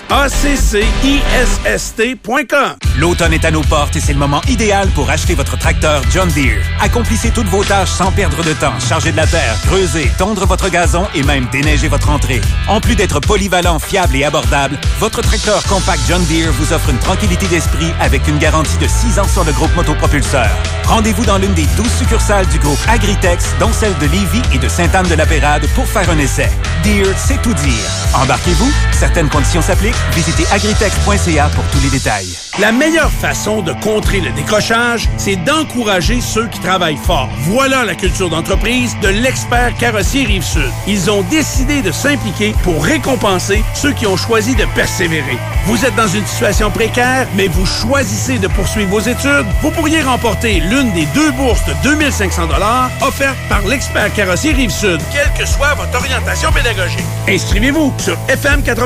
ACCISST.com. L'automne est à nos portes et c'est le moment idéal pour acheter votre tracteur John Deere. Accomplissez toutes vos tâches sans perdre de temps. Charger de la terre, creuser, tondre votre gazon et même déneiger votre entrée. En plus d'être polyvalent, fiable et abordable, votre tracteur compact John Deere vous offre une tranquillité d'esprit avec une garantie de 6 ans sur le groupe motopropulseur. Rendez-vous dans l'une des 12 succursales du groupe Agritex, dont celle de Lévis et de Sainte-Anne-de-la-Pérade pour faire un essai. Deere, c'est tout dire. Embarquez-vous, certaines conditions s'appliquent. Visitez agritex.ca pour tous les détails. La meilleure façon de contrer le décrochage, c'est d'encourager ceux qui travaillent fort. Voilà la culture d'entreprise de l'Expert Carrossier Rive-Sud. Ils ont décidé de s'impliquer pour récompenser ceux qui ont choisi de persévérer. Vous êtes dans une situation précaire, mais vous choisissez de poursuivre vos études. Vous pourriez remporter l'une des 2 bourses de 2500 $ offertes par l'Expert Carrossier Rive-Sud, quelle que soit votre orientation pédagogique. Inscrivez-vous sur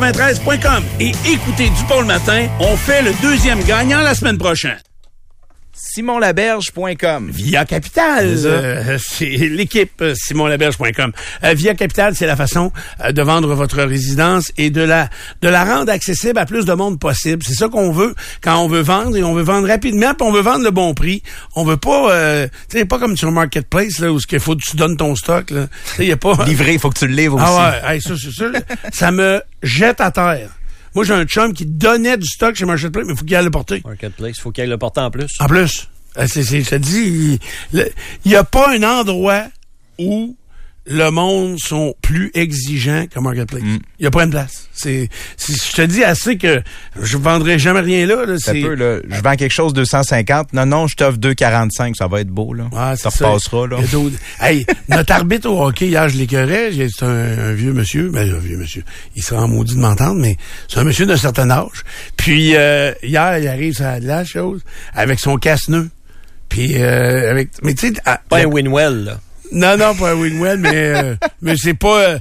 fm93.com et écoutez DuPont le matin. On fait le 2e gagnant la semaine prochaine. SimonLaberge.com. Via Capital, c'est l'équipe SimonLaberge.com. Via Capital, c'est la façon de vendre votre résidence et de la rendre accessible à plus de monde possible. C'est ça qu'on veut quand on veut vendre, et on veut vendre rapidement, puis on veut vendre le bon prix. On veut pas, tu sais, pas comme sur Marketplace là où il faut que tu donnes ton stock là. Tu sais, y a pas livré, il faut que tu le livres aussi. Ah ouais, ça me jette à terre. Moi, j'ai un chum qui donnait du stock chez Marketplace, mais il faut qu'il aille le porter. Marketplace, il faut qu'il aille le porter en plus. En plus. Je te dis, il n'y a pas un endroit où le monde sont plus exigeants que Marketplace. Il n'y a pas une place. Je te dis assez que je vendrai jamais rien là. Ça peut, là. Je vends quelque chose 250. Non, je t'offre 2,45. Ça va être beau, là. Ah, ça repassera, là. Hey, notre arbitre au hockey, hier, je l'écœurais. C'est un vieux monsieur. Ben, un vieux monsieur. Il sera en maudit de m'entendre, mais c'est un monsieur d'un certain âge. Puis, hier, il arrive sur la chose avec son casse-nœud. Puis, mais tu sais, pas un Winwell, là. Non, pas un Winwell, mais c'est pas,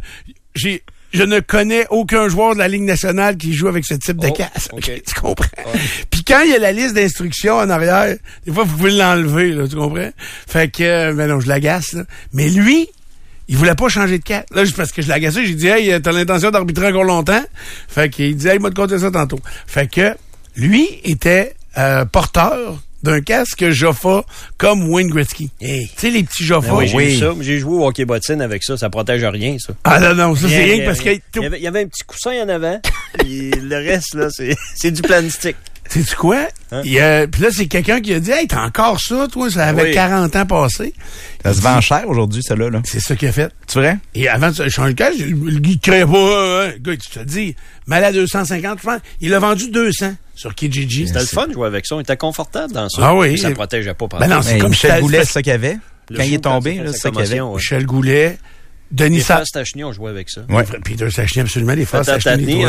je ne connais aucun joueur de la Ligue nationale qui joue avec ce type de casque. Okay. Tu comprends? Puis quand il y a la liste d'instructions en arrière, des fois, vous pouvez l'enlever, là, tu comprends? Fait que, ben non, je l'agace, là. Mais lui, il voulait pas changer de casque. Là, parce que je l'agaçais, j'ai dit, hey, t'as l'intention d'arbitrer encore longtemps? Fait qu'il dit, hey, il m'a te compter ça tantôt. Fait que, lui était, porteur d'un casque Joffa comme Wayne Gretzky. Hey. Tu sais, les petits Joffa. Ben oui, j'ai joué au hockey bottine avec ça. Ça protège rien, ça. Ah non, ça, c'est rien parce qu'il y avait un petit coussin en avant. Puis le reste, là, c'est du plastique. Sais-tu quoi? Hein? Puis là, c'est quelqu'un qui a dit, hey, t'as encore ça, toi? Ça avait 40 ans passé. Ça se vend cher aujourd'hui, celle-là, là. C'est ça qu'il a fait. Tu vrai? Et avant de changer le casque, le gars, il crée pas, gars, tu te dis, mal à 250, je pense. Il a vendu 200 sur Kijiji. C'était le fun de jouer avec ça. Il était confortable dans ça. Ah oui. Ça ne protégeait pas. Ben non, c'est comme Michel Goulet, c'est ça qu'il y avait. Quand il est tombé, c'est ça qu'il y avait. Michel Goulet. Denis Stachny, on jouait avec ça. Ouais. Peter Stachny, absolument. Les frères Stachny.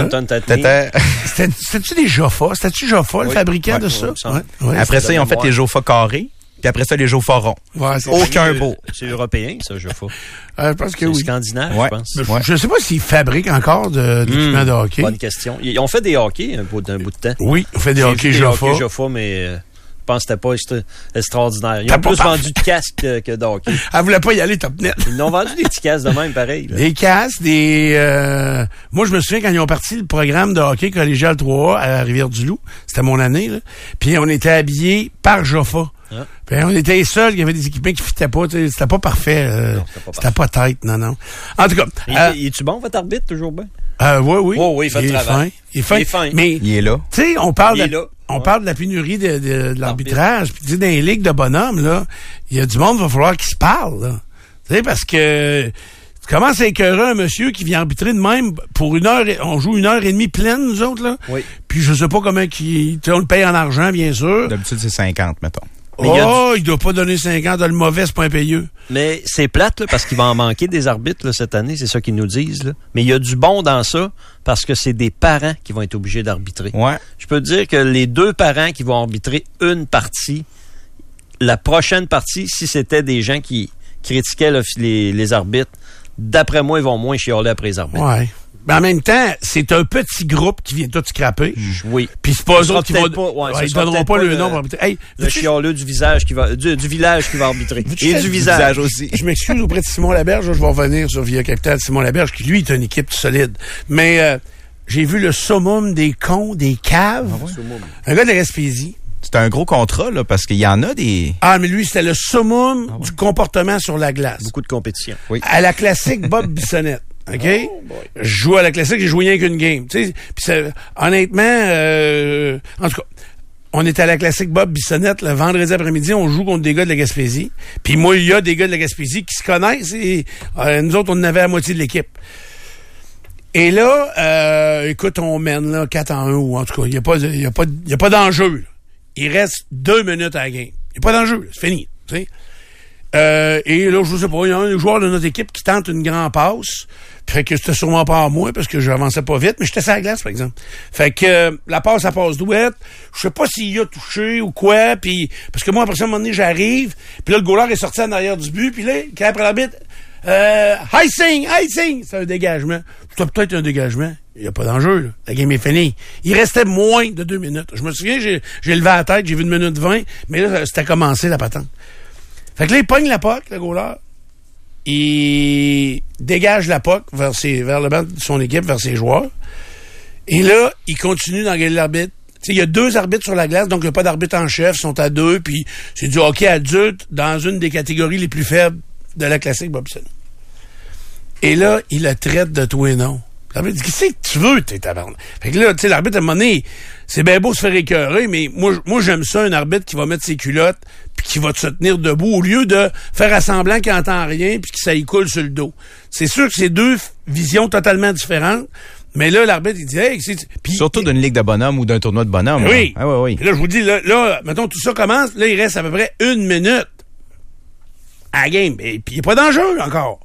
C'était-tu des Joffa? C'était-tu Joffa, le fabricant de ça? Ouais. Après ça, ils ont fait les Joffa carrés. Puis après ça, les Joffa ronds. Ouais, aucun beau. C'est européen, ça, Joffa. Je pense que oui. C'est scandinave, je pense. Ouais. Je ne sais pas s'ils fabriquent encore d'équipements de hockey. Bonne question. Ils ont fait des hockey d'un bout de temps. Oui, on fait des hockey Joffa, mais... Je pense que c'était pas extraordinaire. Ils ont plus vendu de casques que de hockey. Elle voulait pas y aller top net. Ils ont vendu des petits casques de même, pareil. Là. Des casques, moi, je me souviens quand ils ont parti le programme de hockey collégial 3A à Rivière-du-Loup. C'était mon année, là. Puis on était habillés par Joffa. Ah. Puis on était les seuls qui avaient des équipements qui fitaient pas. C'était pas parfait. C'était pas tête, non. En tout cas. Es-tu bon, votre arbitre, toujours bien? Oui. Oh, oui, il fait le travail. Il est fin. Mais il est là. Tu sais, on parle de la pénurie de l'arbitrage. Puis tu sais, dans les ligues de bonhommes, là, il y a du monde, il va falloir qu'ils se parlent, là. Tu sais, parce que tu commences à écœurer un monsieur qui vient arbitrer de même pour 1 heure. On joue 1h30 pleine, nous autres, là. Oui. Puis je sais pas comment on le paye en argent, bien sûr. D'habitude, c'est 50, mettons. Il doit pas donner 50, le mauvais, c'est pas un payeux. Mais c'est plate, là, parce qu'il va en manquer des arbitres, là, cette année, c'est ça qu'ils nous disent, là. Mais il y a du bon dans ça, parce que c'est des parents qui vont être obligés d'arbitrer. Ouais. Je peux te dire que les 2 parents qui vont arbitrer une partie, la prochaine partie, si c'était des gens qui critiquaient les arbitres, d'après moi, ils vont moins chialer après les arbitres. Ouais. Mais en même temps, c'est un petit groupe qui vient tout scraper. Oui. Puis c'est pas eux autres qui vont... ils donneront pas le nom pour arbitrer. Hey, le chialeux du visage qui va... Du village qui va arbitrer. Et du visage aussi. Je m'excuse auprès de Simon Laberge. Je vais revenir sur Via Capital. Simon Laberge, qui lui est une équipe solide. Mais j'ai vu le summum des cons, des caves. Ah ouais? Un gars de la Gaspésie. C'était un gros contrat, là, parce qu'il y en a des... Ah, mais lui, c'était le summum du comportement sur la glace. Beaucoup de compétition. Oui. À la classique Bob Bissonnette. OK? Je joue à la classique, j'ai joué rien qu'une game. Tu sais, puis honnêtement, en tout cas, on était à la classique Bob Bissonnette le vendredi après-midi, on joue contre des gars de la Gaspésie. Puis moi, il y a des gars de la Gaspésie qui se connaissent et nous autres, on en avait la moitié de l'équipe. Et là, écoute, on mène là 4-1 ou en tout cas, il y a pas d'enjeu. Là. Il reste 2 minutes à la game. Il n'y a pas d'enjeu, c'est fini. Tu sais. Et là, je sais pas, il y a un joueur de notre équipe qui tente une grande passe. Fait que c'était sûrement pas à moi parce que j'avançais pas vite, mais j'étais sur la glace, par exemple. Fait que la passe, elle passe douette. Je sais pas s'il a touché ou quoi, puis parce que moi, après ça, à un moment donné, j'arrive, puis là, le goaler est sorti en arrière du but, puis là, quand après l'arbitre, icing, c'est un dégagement. C'était peut-être un dégagement. Il n'y a pas d'enjeu, là. La game est finie. Il restait moins de 2 minutes. Je me souviens, j'ai levé la tête, j'ai vu 1 minute 20, mais là, c'était commencé, la patente. Fait que là, il pogne la puck, le goaler. Il dégage la puck vers le banc de son équipe, vers ses joueurs. Et là, il continue d'engueuler l'arbitre. Il y a 2 arbitres sur la glace, donc il n'y a pas d'arbitre en chef, ils sont à 2, puis c'est du hockey adulte dans une des catégories les plus faibles de la classique Bobson. Et là, il le traite de tout et non. L'arbitre dit, qu'est-ce que tu veux, t'es tabarnak? Fait que là, tu sais, l'arbitre, à un moment donné, c'est bien beau se faire écœurer, mais moi, j'aime ça, un arbitre qui va mettre ses culottes puis qui va se tenir debout au lieu de faire à semblant qu'il n'entend rien puis que ça y coule sur le dos. C'est sûr que c'est 2 visions totalement différentes, mais là, l'arbitre, il dit, hey, surtout d'une ligue de bonhomme ou d'un tournoi de bonhomme. Oui. Ah, oui. Là, je vous dis, là, mettons, tout ça commence, là, il reste à peu près 1 minute à la game. Et puis, il n'y a pas d'enjeu encore.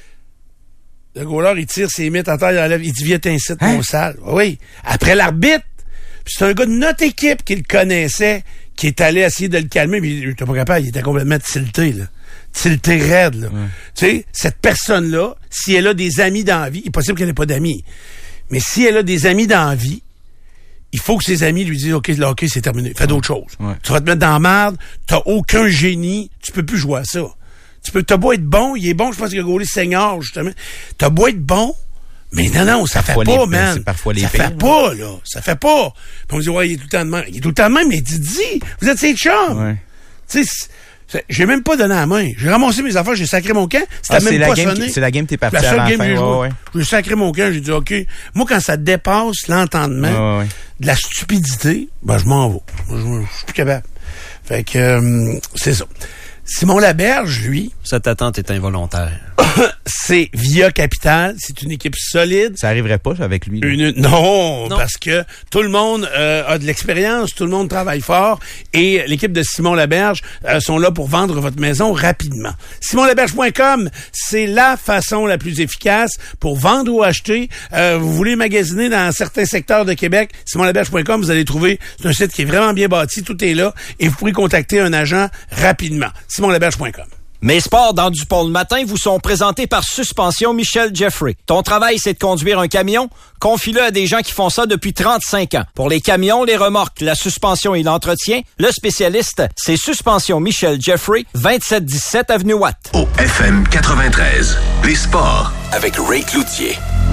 Le goaler, il tire ses mythes à terre, il enlève, il dit, viens t'incite, mon sale. Oui. Après l'arbitre, puis c'est un gars de notre équipe qui le connaissait, qui est allé essayer de le calmer, mais il était pas capable, il était complètement tilté, là. Tilté raide, là. Tu sais, cette personne-là, si elle a des amis dans la vie, il est possible qu'elle n'ait pas d'amis, mais si elle a des amis dans la vie, il faut que ses amis lui disent, OK, le hockey, c'est terminé, fais d'autres choses. Tu vas te mettre dans la merde, t'as aucun génie, tu peux plus jouer à ça. T'as beau être bon, il est bon, je pense que le goalie senior, justement. T'as beau être bon, mais non, ça fait pas, man. C'est parfois les ça pires. fait pas, là. Ça fait pas. Puis on me dit, ouais, il est tout le temps de même. Il est tout le temps de même, mais dis, vous êtes ses chums. Ouais. Tu sais, j'ai même pas donné la main. J'ai ramassé mes affaires, j'ai sacré mon camp. C'était même pas sonné. C'est la game t'es parti la seule à la game fin. que j'ai joué. Ouais. J'ai sacré mon camp, j'ai dit, OK. Moi, quand ça dépasse l'entendement de la stupidité, ben, je m'en vais. Je suis plus capable. Fait que, c'est ça. Simon Laberge, lui... Cette attente est involontaire. C'est Via Capital. C'est une équipe solide. Ça arriverait pas avec lui. Non, parce que tout le monde a de l'expérience, tout le monde travaille fort et l'équipe de Simon Laberge sont là pour vendre votre maison rapidement. SimonLaberge.com, c'est la façon la plus efficace pour vendre ou acheter. Vous voulez magasiner dans certains secteurs de Québec, SimonLaberge.com, vous allez trouver, c'est un site qui est vraiment bien bâti, tout est là et vous pourrez contacter un agent rapidement. SimonLaberge.com. Mes sports dans Dupont le matin vous sont présentés par Suspension Michel Jeffrey. Ton travail, c'est de conduire un camion? Confie-le à des gens qui font ça depuis 35 ans. Pour les camions, les remorques, la suspension et l'entretien, le spécialiste, c'est Suspension Michel Jeffrey, 2717 Avenue Watt. Au FM 93, les sports avec Ray Cloutier.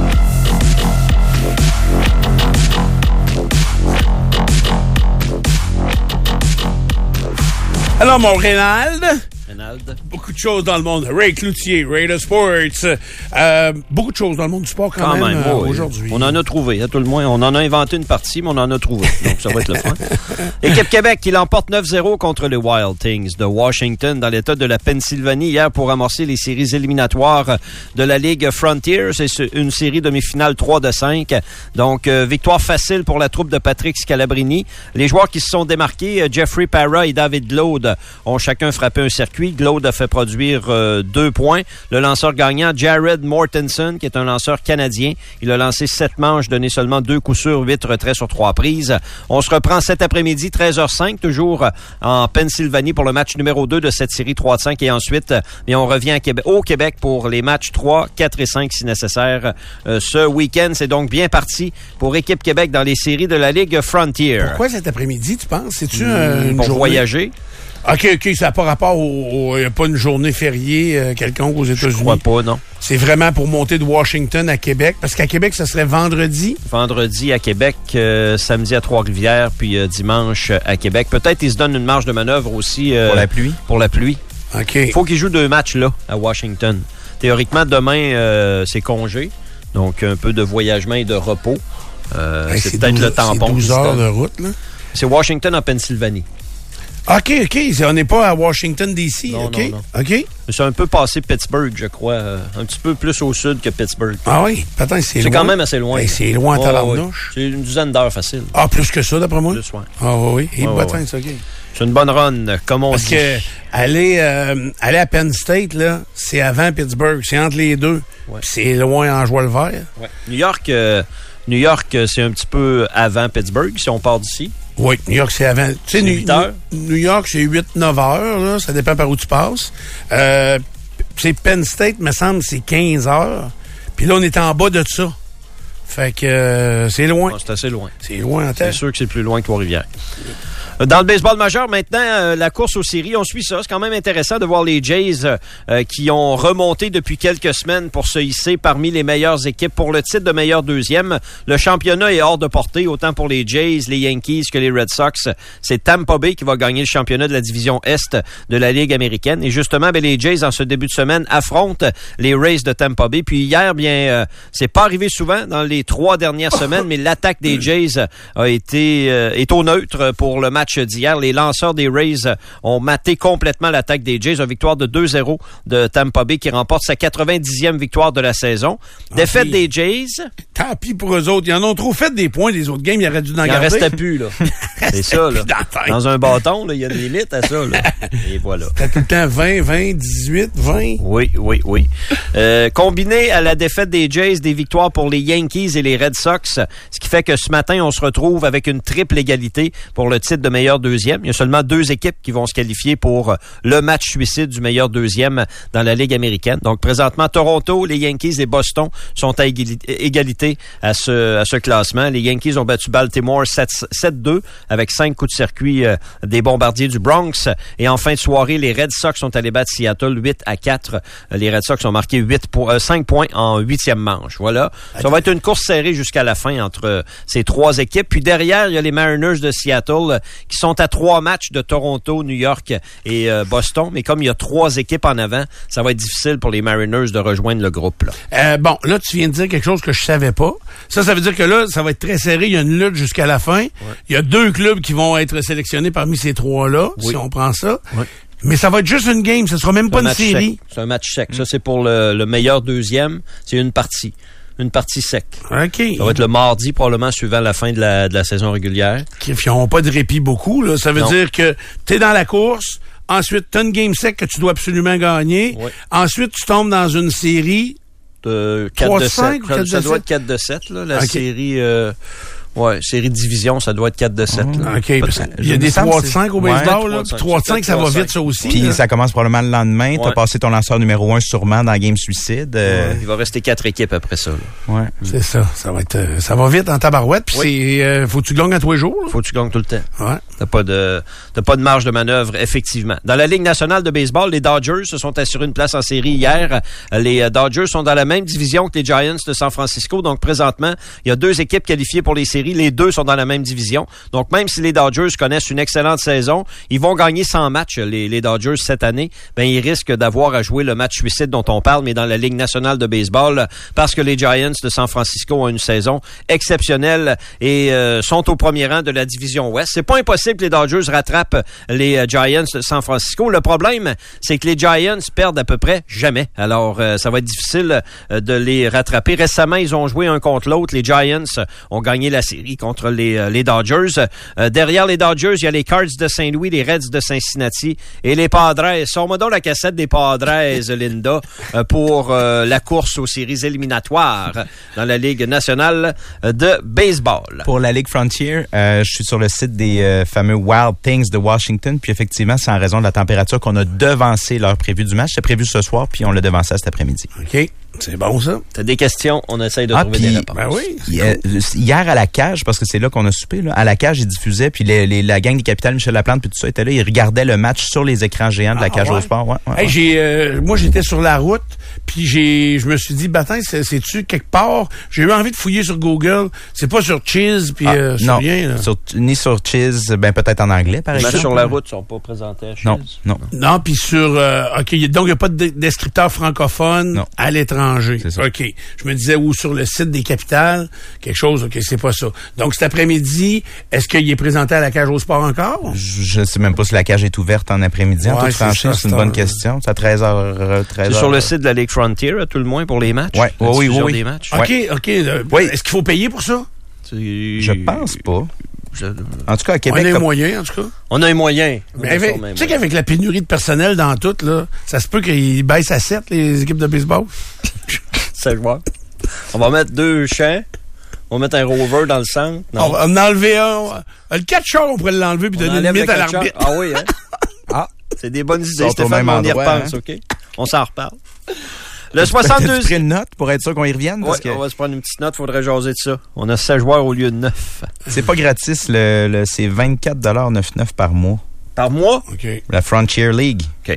Alors, mon Rénald... Beaucoup de choses dans le monde. Ray Cloutier, Raider Sports. Beaucoup de choses dans le monde du sport quand même aujourd'hui. On en a trouvé, à tout le moins. On en a inventé une partie, mais on en a trouvé. Donc, ça va être le fun. Équipe Québec qui l'emporte 9-0 contre les Wild Things de Washington dans l'État de la Pennsylvanie hier pour amorcer les séries éliminatoires de la Ligue Frontier. C'est une série demi-finale 3-5. Donc, victoire facile pour la troupe de Patrick Scalabrini. Les joueurs qui se sont démarqués, Jeffrey Parra et David Glaude, ont chacun frappé un circuit. Glaude a fait produire 2 points. Le lanceur gagnant, Jared Mortensen, qui est un lanceur canadien. Il a lancé 7 manches, donné seulement 2 coups sûrs, 8 retraits sur 3 prises. On se reprend cet après-midi, 13h05, toujours en Pennsylvanie pour le match numéro 2 de cette série 3-5. Et ensuite, on revient au Québec pour les matchs 3, 4 et 5 si nécessaire ce week-end. C'est donc bien parti pour Équipe Québec dans les séries de la Ligue Frontier. Pourquoi cet après-midi, tu penses? C'est-tu une pour journée? Voyager? OK, ça n'a pas rapport il n'y a pas une journée fériée quelconque aux États-Unis. Je crois pas, non. C'est vraiment pour monter de Washington à Québec, parce qu'à Québec, ça serait vendredi. Vendredi à Québec, samedi à Trois-Rivières, puis dimanche à Québec. Peut-être qu'ils se donnent une marge de manœuvre aussi. Pour la pluie? Pour la pluie. OK. Il faut qu'ils jouent 2 matchs là, à Washington. Théoriquement, demain, c'est congé. Donc, un peu de voyagement et de repos. C'est peut-être le tampon. C'est 12 heures de route, là? C'est Washington en Pennsylvanie. OK. On n'est pas à Washington, D.C. Non, OK. non. OK. C'est un peu passé Pittsburgh, je crois. Un petit peu plus au sud que Pittsburgh. Ah oui? Peut-être c'est loin. C'est quand même assez loin. C'est loin à tabarnouche. C'est une dizaine d'heures facile. Ah, plus que ça, d'après moi? Plus, ouais. Ah oui. Ouais. C'est OK. C'est une bonne run, comme on dit. Parce que aller à Penn State, là, c'est avant Pittsburgh. C'est entre les deux. Ouais. Puis c'est loin en joie le vert. Ouais. New York, c'est un petit peu avant Pittsburgh, si on part d'ici. Oui, New York, c'est avant. Tu sais, 8 heures. New York, c'est 8-9 heures, là. Ça dépend par où tu passes. C'est Penn State, me semble, c'est 15 heures. Puis là, on est en bas de ça. Fait que c'est loin. Non, c'est assez loin. C'est loin en tête. C'est sûr que c'est plus loin que Trois-Rivières. Dans le baseball majeur, maintenant, la course aux séries, on suit ça. C'est quand même intéressant de voir les Jays qui ont remonté depuis quelques semaines pour se hisser parmi les meilleures équipes pour le titre de meilleur deuxième. Le championnat est hors de portée, autant pour les Jays, les Yankees que les Red Sox. C'est Tampa Bay qui va gagner le championnat de la division Est de la Ligue américaine. Et justement, les Jays, en ce début de semaine, affrontent les Rays de Tampa Bay. Puis hier, c'est pas arrivé souvent dans les 3 dernières semaines, mais l'attaque des Jays est au neutre pour le match d'hier. Les lanceurs des Rays ont maté complètement l'attaque des Jays. Une victoire de 2-0 de Tampa Bay qui remporte sa 90e victoire de la saison. Défaite des Jays. Tant pis pour eux autres. Ils en ont trop fait des points des autres games. Ils auraient dû en garder. Il en restait plus, là. C'est ça, là. Dans un bâton, il y a une limite à ça, là. Et voilà. C'était tout le temps 20, 20, 18, 20. Oui. Combiné à la défaite des Jays, des victoires pour les Yankees et les Red Sox, ce qui fait que ce matin, on se retrouve avec une triple égalité pour le titre de meilleur deuxième. Il y a seulement 2 équipes qui vont se qualifier pour le match suicide du meilleur deuxième dans la Ligue américaine. Donc, présentement, Toronto, les Yankees et Boston sont à égalité à ce classement. Les Yankees ont battu Baltimore 7-2 avec 5 coups de circuit des bombardiers du Bronx. Et en fin de soirée, les Red Sox sont allés battre Seattle 8-4. Les Red Sox ont marqué 5 points en 8e manche. Voilà. Ça va être une course serrée jusqu'à la fin entre ces 3 équipes. Puis derrière, il y a les Mariners de Seattle qui sont à 3 matchs de Toronto, New York et Boston. Mais comme il y a 3 équipes en avant, ça va être difficile pour les Mariners de rejoindre le groupe. Là. Bon, là, tu viens de dire quelque chose que je savais pas. Ça veut dire que là, ça va être très serré. Il y a une lutte jusqu'à la fin. Ouais. Il y a 2 clubs qui vont être sélectionnés parmi ces 3-là, si on prend ça. Oui. Mais ça va être juste une game. Ce sera même pas une série. C'est un match sec. Ça, c'est pour le meilleur deuxième. C'est une partie. Une partie sec. OK. Ça va être le mardi, probablement, suivant la fin de la saison régulière. Ils n'auront pas de répit beaucoup, là. Ça veut dire que t'es dans la course. Ensuite, t'as une game sec que tu dois absolument gagner. Oui. Ensuite, tu tombes dans une série de 4-7. Ça doit être 4-7, là. La série... série de division, ça doit être 4-7. Là. OK. Il y a des 3-5 au baseball, là. 3-5, ça va vite, ça aussi. Puis ça commence probablement le lendemain. T'as passé ton lanceur numéro 1 sûrement dans la game suicide. Il va rester 4 équipes après ça. Là. Ouais. C'est ça. Ça va vite en tabarouette. Puis faut que tu gagnes à tous les jours. Là. Faut que tu gagnes tout le temps. Ouais. T'as pas de marge de manœuvre, effectivement. Dans la Ligue nationale de baseball, les Dodgers se sont assurés une place en série hier. Les Dodgers sont dans la même division que les Giants de San Francisco. Donc, présentement, il y a 2 équipes qualifiées pour les séries. Les 2 sont dans la même division. Donc, même si les Dodgers connaissent une excellente saison, ils vont gagner 100 matchs, les Dodgers, cette année. Ils risquent d'avoir à jouer le match suicide dont on parle, mais dans la Ligue nationale de baseball, parce que les Giants de San Francisco ont une saison exceptionnelle et sont au premier rang de la division Ouest. C'est pas impossible que les Dodgers rattrapent les Giants de San Francisco. Le problème, c'est que les Giants perdent à peu près jamais. Alors, ça va être difficile de les rattraper. Récemment, ils ont joué un contre l'autre. Les Giants ont gagné la série contre les Dodgers. Derrière les Dodgers, il y a les Cards de Saint-Louis, les Reds de Cincinnati et les Padres. Sors-moi donc la cassette des Padres, Linda, pour la course aux séries éliminatoires dans la Ligue nationale de baseball. Pour la Ligue Frontier, je suis sur le site des fameux Wild Things de Washington. Puis effectivement, c'est en raison de la température qu'on a devancé l'heure prévue du match. C'était prévu ce soir, puis on l'a devancé cet après-midi. OK. C'est bon, ça. T'as des questions, on essaye de trouver des réponses. Ben oui. Hier, à la cage, parce que c'est là qu'on a soupé, là, à la cage, ils diffusaient, puis la gang des Capitales, Michel Laplante, puis tout ça, était là, ils regardaient le match sur les écrans géants de la cage au sport. Moi, j'étais sur la route, puis je me suis dit, c'est-tu quelque part? J'ai eu envie de fouiller sur Google. C'est pas sur Cheese, puis non, rien. Là. Ni sur Cheese, peut-être en anglais, par exemple. Sur la route, ils sont pas présentés à Cheese. Non, puis sur... OK, donc il n'y a pas de descripteur francophone à l'étranger. C'est ça. OK. Je me disais, ou sur le site des Capitales, quelque chose, OK, c'est pas ça. Donc, cet après-midi, est-ce qu'il est présenté à la cage au sport encore? Je ne sais même pas si la cage est ouverte en après-midi. En toute franchise, c'est une bonne question. C'est à 13h. C'est sur le site de la Ligue Frontier, à tout le moins, pour les matchs? Oui. Des matchs. OK. Est-ce qu'il faut payer pour ça? Je pense pas. En tout cas, à Québec... On a les moyens, en tout cas. On a les moyens. Tu sais qu'avec la pénurie de personnel dans tout, là, ça se peut qu'ils baissent à 7, les équipes de baseball. Ça, je vois. On va mettre 2 champs. On va mettre un rover dans le centre. On va en enlever un. Le catcheur, on pourrait l'enlever puis donner une limite à l'arbitre. Ah oui, hein? C'est des bonnes idées, Stéphane, on y repense, OK? On s'en reparle. Le 62... Tu pris une note pour être sûr qu'on y revienne? Oui, on va se prendre une petite note. Faudrait jaser de ça. On a 16 joueurs au lieu de 9. C'est pas gratis. C'est 24,99$ par mois. Par mois? OK. La Frontier League. OK.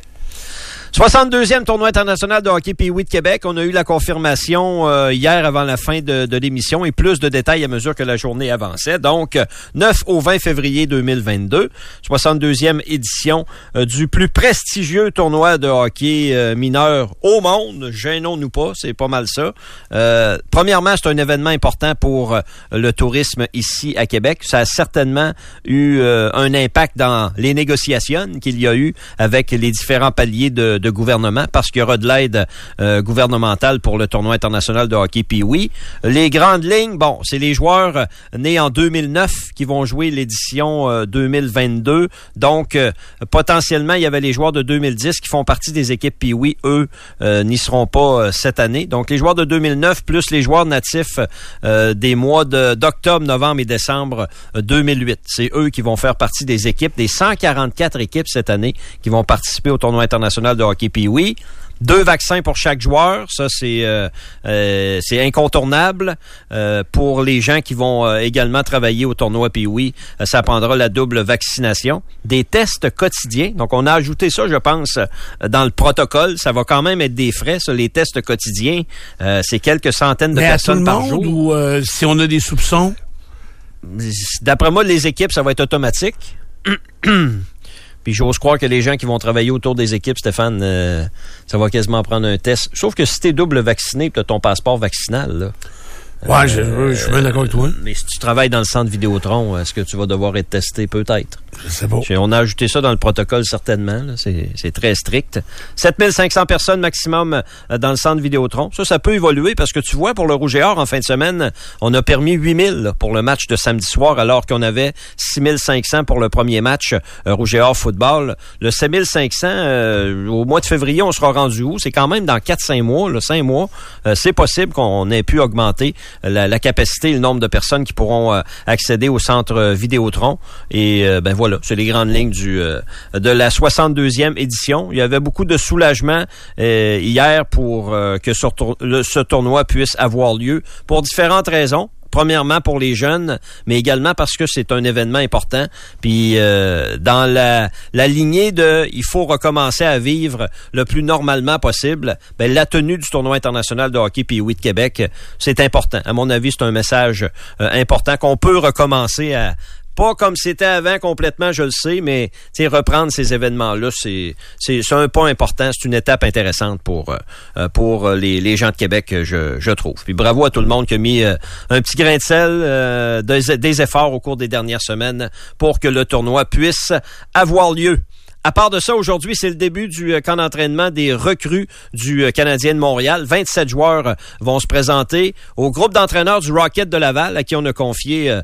62e tournoi international de hockey Pee-Wee de Québec. On a eu la confirmation hier avant la fin de l'émission et plus de détails à mesure que la journée avançait. Donc, 9 au 20 février 2022, 62e édition du plus prestigieux tournoi de hockey mineur au monde. Gênons-nous pas, c'est pas mal ça. Premièrement, c'est un événement important pour le tourisme ici à Québec. Ça a certainement eu un impact dans les négociations qu'il y a eu avec les différents paliers de gouvernement parce qu'il y aura de l'aide gouvernementale pour le tournoi international de hockey Pee-Wee. Les grandes lignes, bon, c'est les joueurs nés en 2009 qui vont jouer l'édition 2022. Donc, potentiellement, il y avait les joueurs de 2010 qui font partie des équipes Pee-Wee. Eux n'y seront pas cette année. Donc, les joueurs de 2009 plus les joueurs natifs des mois d'octobre, novembre et décembre 2008. C'est eux qui vont faire partie des équipes, des 144 équipes cette année qui vont participer au tournoi international de hockey Pee-Wee. 2 vaccins pour chaque joueur, ça c'est incontournable. Pour les gens qui vont également travailler au tournoi Pee-Wee, ça prendra la double vaccination. Des tests quotidiens, donc on a ajouté ça, je pense, dans le protocole. Ça va quand même être des frais, ça, les tests quotidiens. C'est quelques centaines de personnes par jour. Ou si on a des soupçons? D'après moi, les équipes, ça va être automatique. Puis j'ose croire que les gens qui vont travailler autour des équipes, Stéphane, ça va quasiment prendre un test. Sauf que si t'es double vacciné, tu as ton passeport vaccinal, là. Ouais, je suis bien d'accord avec toi. Mais si tu travailles dans le centre Vidéotron, est-ce que tu vas devoir être testé? Peut-être. C'est bon. On a ajouté ça dans le protocole, certainement. Là. C'est très strict. 7500 personnes maximum dans le centre Vidéotron. Ça peut évoluer parce que tu vois, pour le Rouge et Or, en fin de semaine, on a permis 8000 pour le match de samedi soir, alors qu'on avait 6500 pour le premier match Rouge et Or football. Le 7500, au mois de février, on sera rendu où? C'est quand même dans 4-5 mois, 5 mois. C'est possible qu'on ait pu augmenter la capacité, le nombre de personnes qui pourront accéder au centre Vidéotron. Et ben voilà, c'est les grandes lignes de la 62e édition. Il y avait beaucoup de soulagement hier pour que ce tournoi puisse avoir lieu pour différentes raisons. Premièrement pour les jeunes, mais également parce que c'est un événement important. Puis dans la lignée de il faut recommencer à vivre le plus normalement possible, ben la tenue du tournoi international de hockey Pee-Wee de Québec, c'est important. À mon avis, c'est un message important qu'on peut recommencer à pas comme c'était avant complètement, je le sais, mais reprendre ces événements-là, c'est un pas important, c'est une étape intéressante pour les gens de Québec, je trouve. Puis bravo à tout le monde qui a mis un petit grain de sel, des efforts au cours des dernières semaines pour que le tournoi puisse avoir lieu. À part de ça, aujourd'hui, c'est le début du camp d'entraînement des recrues du Canadien de Montréal. 27 joueurs vont se présenter au groupe d'entraîneurs du Rocket de Laval, à qui on a confié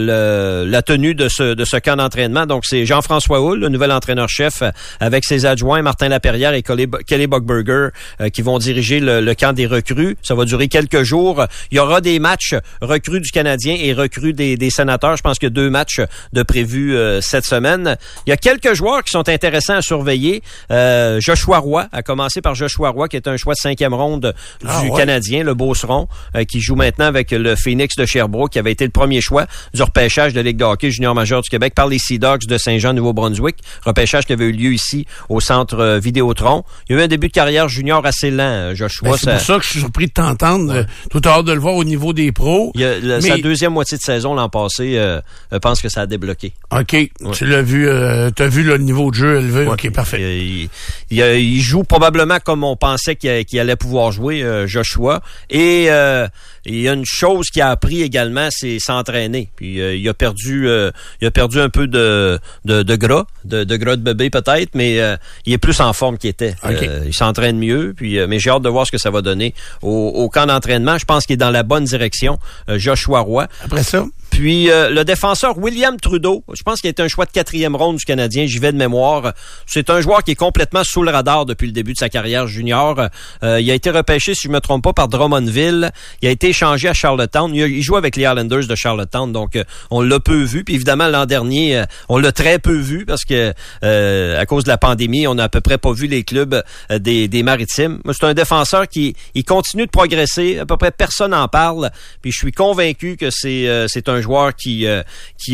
la tenue de ce camp d'entraînement. Donc, c'est Jean-François Houle, le nouvel entraîneur-chef, avec ses adjoints Martin Laperrière et Kelly Buckberger, qui vont diriger le camp des recrues. Ça va durer quelques jours. Il y aura des matchs recrues du Canadien et recrues des Sénateurs. Je pense qu'il y a 2 matchs de prévus cette semaine. Il y a quelques joueurs qui sont intéressants à surveiller. Joshua Roy, à commencer par Joshua Roy, qui est un choix de 5e ronde du Canadien, le Beauceron, qui joue maintenant avec le Phoenix de Sherbrooke, qui avait été le premier choix du repêchage de Ligue de hockey junior majeur du Québec par les Sea Dogs de Saint-Jean, Nouveau-Brunswick. Repêchage qui avait eu lieu ici au centre Vidéotron. Il y a eu un début de carrière junior assez lent, Joshua. C'est pour ça que je suis surpris de t'entendre. Ouais. Tout à hâte de le voir au niveau des pros. Sa deuxième moitié de saison l'an passé, je pense que ça a débloqué. OK. Ouais. Tu l'as vu, t'as vu le niveau de jeu élevé. Ouais. OK, parfait. Il joue probablement comme on pensait qu'il allait pouvoir jouer, Joshua. Et il y a une chose qu'il a appris également, c'est s'entraîner. Puis il a perdu un peu de gras, de gras de bébé peut-être, mais il est plus en forme qu'il était. Okay. Il s'entraîne mieux. Puis mais j'ai hâte de voir ce que ça va donner au camp d'entraînement. Je pense qu'il est dans la bonne direction, Joshua Roy. Après ça? Puis le défenseur William Trudeau, je pense qu'il est un choix de 4e ronde du Canadien, j'y vais de mémoire. junior. C'est un joueur qui est complètement sous le radar depuis le début de sa carrière junior. Il a été repêché, si je me trompe pas, par Drummondville. Il a été échangé à Charlottetown. Il joue avec les Islanders de Charlottetown, donc on l'a peu vu. Puis évidemment, l'an dernier, on l'a très peu vu parce que à cause de la pandémie, on n'a à peu près pas vu les clubs des Maritimes. Moi, c'est un défenseur qui continue de progresser. À peu près personne n'en parle. Puis je suis convaincu que c'est un joueur qui a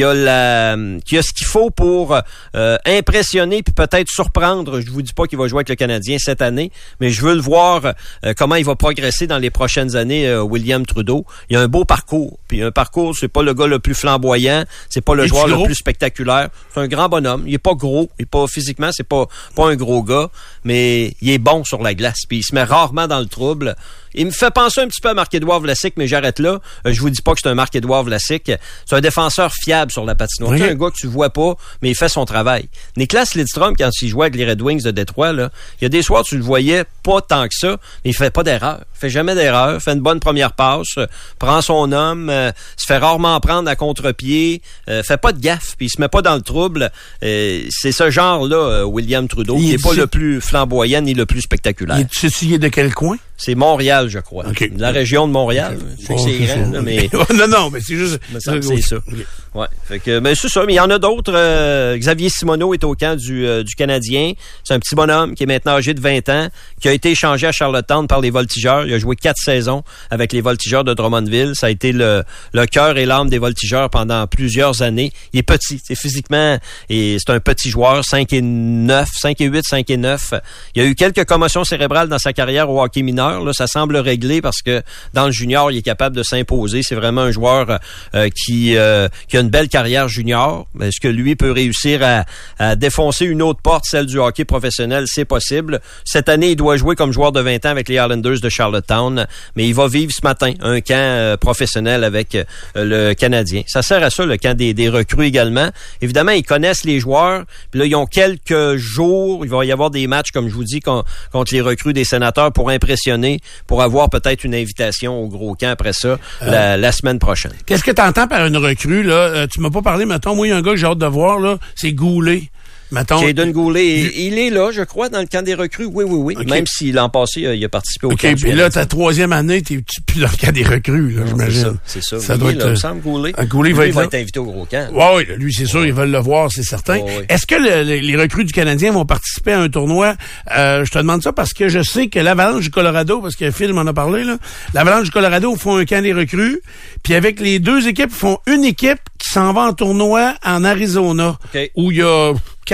ce qu'il faut pour impressionner puis peut-être surprendre. Je vous dis pas qu'il va jouer avec le Canadien cette année, mais je veux le voir comment il va progresser dans les prochaines années. William Trudeau, il a un beau parcours. Puis un parcours, c'est pas le gars le plus flamboyant, c'est pas le joueur le plus spectaculaire. C'est un grand bonhomme. Il est pas gros, il est pas physiquement, c'est pas un gros gars, mais il est bon sur la glace. Puis il se met rarement dans le trouble. Il me fait penser un petit peu à Marc-Édouard Vlasic, mais j'arrête là. Je vous dis pas que c'est un Marc-Édouard Vlasic. C'est un défenseur fiable sur la patinoire. Oui. C'est un gars que tu vois pas, mais il fait son travail. Niklas Lidstrom, quand il jouait avec les Red Wings de Détroit, là, il y a des soirs tu le voyais pas tant que ça, mais il fait pas d'erreur. Il fait jamais d'erreur. Fait une bonne première passe, prend son homme, se fait rarement prendre à contre-pied, fait pas de gaffe, puis il se met pas dans le trouble. C'est ce genre-là, William Trudeau, qui est pas le plus flamboyant ni le plus spectaculaire. Il est de quel coin? C'est Montréal, je crois. Okay. La région de Montréal. Je sais que c'est grand, là, mais... non, mais c'est juste... c'est ça. Okay. Ouais. Fait que, mais c'est ça. Mais il y en a d'autres. Xavier Simoneau est au camp du Canadien. C'est un petit bonhomme qui est maintenant âgé de 20 ans, qui a été échangé à Charlottetown par les Voltigeurs. Il a joué 4 saisons avec les Voltigeurs de Drummondville. Ça a été le cœur et l'âme des Voltigeurs pendant plusieurs années. Il est petit, c'est physiquement, et c'est un petit joueur, 5'9", 5'8", 5'9". Il a eu quelques commotions cérébrales dans sa carrière au hockey mineur. Là, ça semble réglé parce que dans le junior, il est capable de s'imposer. C'est vraiment un joueur qui a une belle carrière junior. Est-ce que lui peut réussir à défoncer une autre porte, celle du hockey professionnel? C'est possible. Cette année, il doit jouer comme joueur de 20 ans avec les Islanders de Charlottetown, mais il va vivre ce matin un camp professionnel avec le Canadien. Ça sert à ça, le camp des recrues également. Évidemment, ils connaissent les joueurs. Puis là, ils ont quelques jours. Il va y avoir des matchs, comme je vous dis, contre les recrues des Sénateurs pour impressionner, pour avoir peut-être une invitation au gros camp après ça, la semaine prochaine. Qu'est-ce que tu entends par une recrue, là? Tu m'as pas parlé, mettons, moi, il y a un gars que j'ai hâte de voir, là, c'est Goulet. Jayden Goulet, il est là, je crois, dans le camp des recrues. Oui. Okay. Même si l'an passé, il a participé au camp. OK, puis là, ta troisième année, t'es plus dans le camp des recrues, là, j'imagine. C'est ça. Ça doit être... il me semble, Goulet. Goulet va être invité au gros camp. Oui, lui, c'est sûr, ils veulent le voir, c'est certain. Est-ce que les recrues du Canadien vont participer à un tournoi? Je te demande ça parce que je sais que l'Avalanche du Colorado, parce que Phil m'en a parlé, là, l'Avalanche du Colorado font un camp des recrues, puis avec les deux équipes, ils font une équipe qui s'en va en tournoi en Arizona, où il y a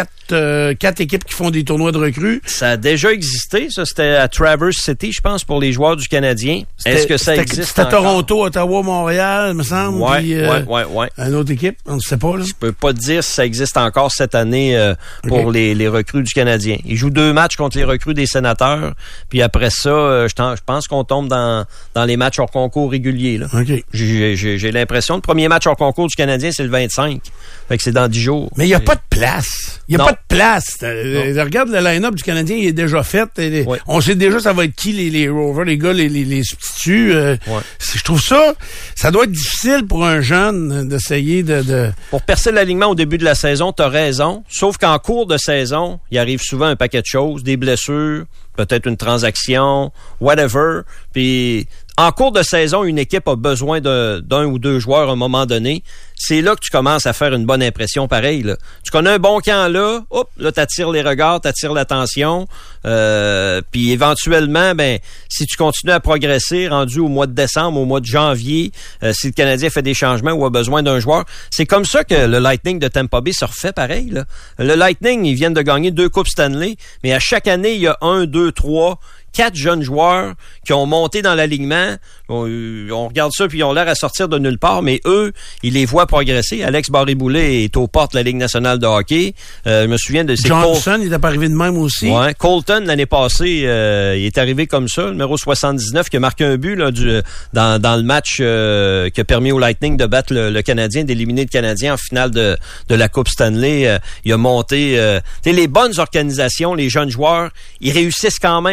4 équipes qui font des tournois de recrues. Ça a déjà existé, ça. C'était à Traverse City, je pense, pour les joueurs du Canadien. Est-ce que ça existe C'était encore? Toronto, Ottawa, Montréal, me semble. Ouais. Une autre équipe, on ne sait pas. Là. Je peux pas te dire si ça existe encore cette année pour les recrues du Canadien. Ils jouent 2 matchs contre les recrues des Sénateurs. Puis après ça, je pense qu'on tombe dans les matchs hors concours réguliers. Là. Okay. J'ai l'impression. Le premier match hors concours du Canadien, c'est le 25. Fait que c'est dans 10 jours. Mais il n'y a pas de place. Il n'y a pas de place. Regarde, le line-up du Canadien, il est déjà fait. On sait déjà ça va être qui les Rovers, les gars, les substituts. Je trouve ça doit être difficile pour un jeune d'essayer de... Pour percer l'alignement au début de la saison, t'as raison. Sauf qu'en cours de saison, il arrive souvent un paquet de choses, des blessures, peut-être une transaction, whatever. Puis en cours de saison, une équipe a besoin d'un ou 2 joueurs à un moment donné. C'est là que tu commences à faire une bonne impression pareil. Là. Tu connais un bon camp là, là t'attires les regards, t'attires l'attention. Puis éventuellement, si tu continues à progresser, rendu au mois de décembre, au mois de janvier, si le Canadien fait des changements ou a besoin d'un joueur, c'est comme ça que le Lightning de Tampa Bay se refait pareil. Là. Le Lightning, ils viennent de gagner 2 Coupes Stanley, mais à chaque année, il y a 1, 2, 3... 4 jeunes joueurs qui ont monté dans l'alignement. On regarde ça, puis ils ont l'air à sortir de nulle part, mais eux, ils les voient progresser. Alex Barré-Boulet est aux portes de la Ligue nationale de hockey. Je me souvien de... Johnson, il est pas arrivé de même aussi. Ouais. Colton, l'année passée, il est arrivé comme ça, numéro 79, qui a marqué un but là, dans le match qui a permis au Lightning de battre le Canadien, d'éliminer le Canadien en finale de la Coupe Stanley. Il a monté... les bonnes organisations, les jeunes joueurs, ils réussissent quand même à se trouver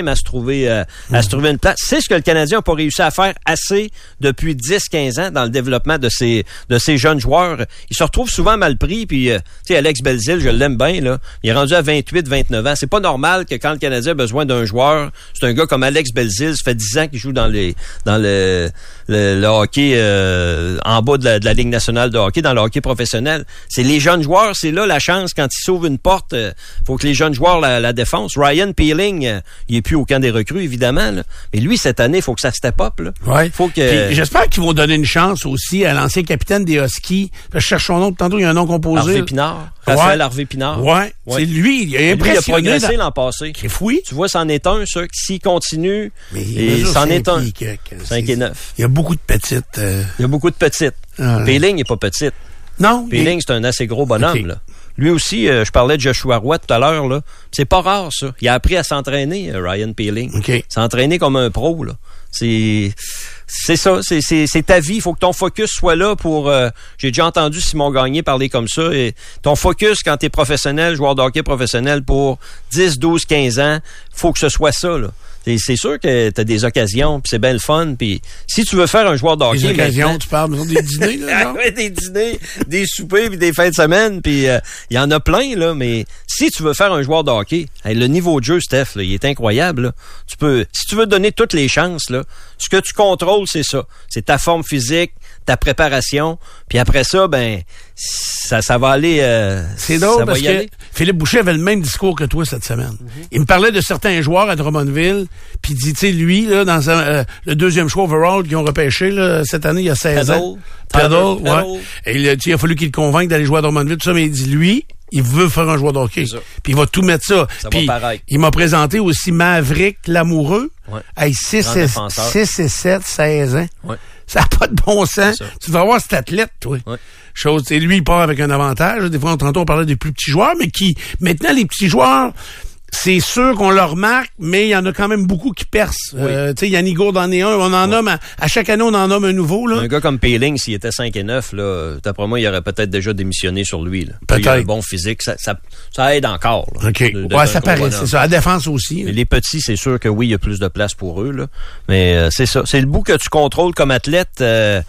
trouver une place. C'est ce que le Canadien n'a pas réussi à faire assez depuis 10-15 ans dans le développement de ces jeunes joueurs. Ils se retrouvent souvent mal pris, puis tu sais, Alex Belzile, je l'aime bien, là. Il est rendu à 28-29 ans. C'est pas normal que quand le Canadien a besoin d'un joueur, c'est un gars comme Alex Belzile, ça fait 10 ans qu'il joue dans le hockey en bas de la Ligue nationale de hockey, dans le hockey professionnel. C'est les jeunes joueurs, c'est là la chance. Quand ils s'ouvrent une porte, faut que les jeunes joueurs la défoncent. Ryan Peeling, il est plus au camp des recrues, évidemment, là. Mais lui, cette année, il faut que ça step up, là. Ouais. Faut que... Puis, j'espère qu'ils vont donner une chance aussi à l'ancien capitaine des Huskies. Je cherche son nom, tantôt, il y a un nom composé. Harvey Pinard. Raphaël Harvey Pinard. Ouais. C'est lui, il a impressionné. Il a progressé l'an passé. C'est fou. Tu vois, c'en est un, ça. S'il continue, c'en est un. 5 et 9. Il y a beaucoup de petites. Il y a beaucoup de petites. Peeling n'est pas petite. Non. Peeling, c'est un assez gros bonhomme, là. Lui aussi, je parlais de Joshua Roy tout à l'heure, là. C'est pas rare, ça. Il a appris à s'entraîner, Ryan Peeling. S'entraîner comme un pro, là. C'est ça, c'est ta vie. Il faut que ton focus soit là pour... j'ai déjà entendu Simon Gagné parler comme ça. Et ton focus, quand t'es professionnel, joueur de hockey professionnel pour 10, 12, 15 ans, faut que ce soit ça, là. C'est sûr que t'as des occasions, puis c'est bien le fun. Puis si tu veux faire un joueur de hockey... Des occasions, tu parles des dîners, là? Oui, des dîners, des soupers, puis des fins de semaine. Puis il y en a plein, là. Mais si tu veux faire un joueur de hockey, le niveau de jeu, Steph, là, il est incroyable, là. Si tu veux donner toutes les chances, là, ce que tu contrôles, c'est ça. C'est ta forme physique, ta préparation. Puis après ça, ben, ça va aller... c'est drôle parce que Philippe Boucher avait le même discours que toi cette semaine. Il me parlait de certains joueurs à Drummondville, puis il dit, tu sais, lui, là, dans le deuxième choix overall qu'ils ont repêché là, cette année, il y a 16 ans. Peddle, ouais. Et il a fallu qu'il le convainque d'aller jouer à Drummondville, tout ça, mais il dit, lui, il veut faire un joueur de hockey. Puis il va tout mettre ça. Puis il m'a présenté aussi Maverick Lamoureux. Ouais. Hey, 6 et 7, 16 ans. Ouais. Ça n'a pas de bon sens. Tu vas voir cet athlète, toi. Ouais. Chose, et lui, il part avec un avantage. Des fois, tantôt, on parlait des plus petits joueurs, mais maintenant, les petits joueurs, c'est sûr qu'on leur marque, mais il y en a quand même beaucoup qui percent. Oui. Tu sais, Yannick Gourde en est un. On en nomme, à chaque année, on en nomme un nouveau, là. Un gars comme Peeling, s'il était 5 et 9, là, d'après moi, il aurait peut-être déjà démissionné sur lui, là. Peut-être. Il a un bon physique. Ça aide encore, là. OK. Ouais, ça paraît. C'est ça. À défense aussi. Mais les petits, c'est sûr que oui, il y a plus de place pour eux, là. Mais, c'est ça. C'est le bout que tu contrôles comme athlète,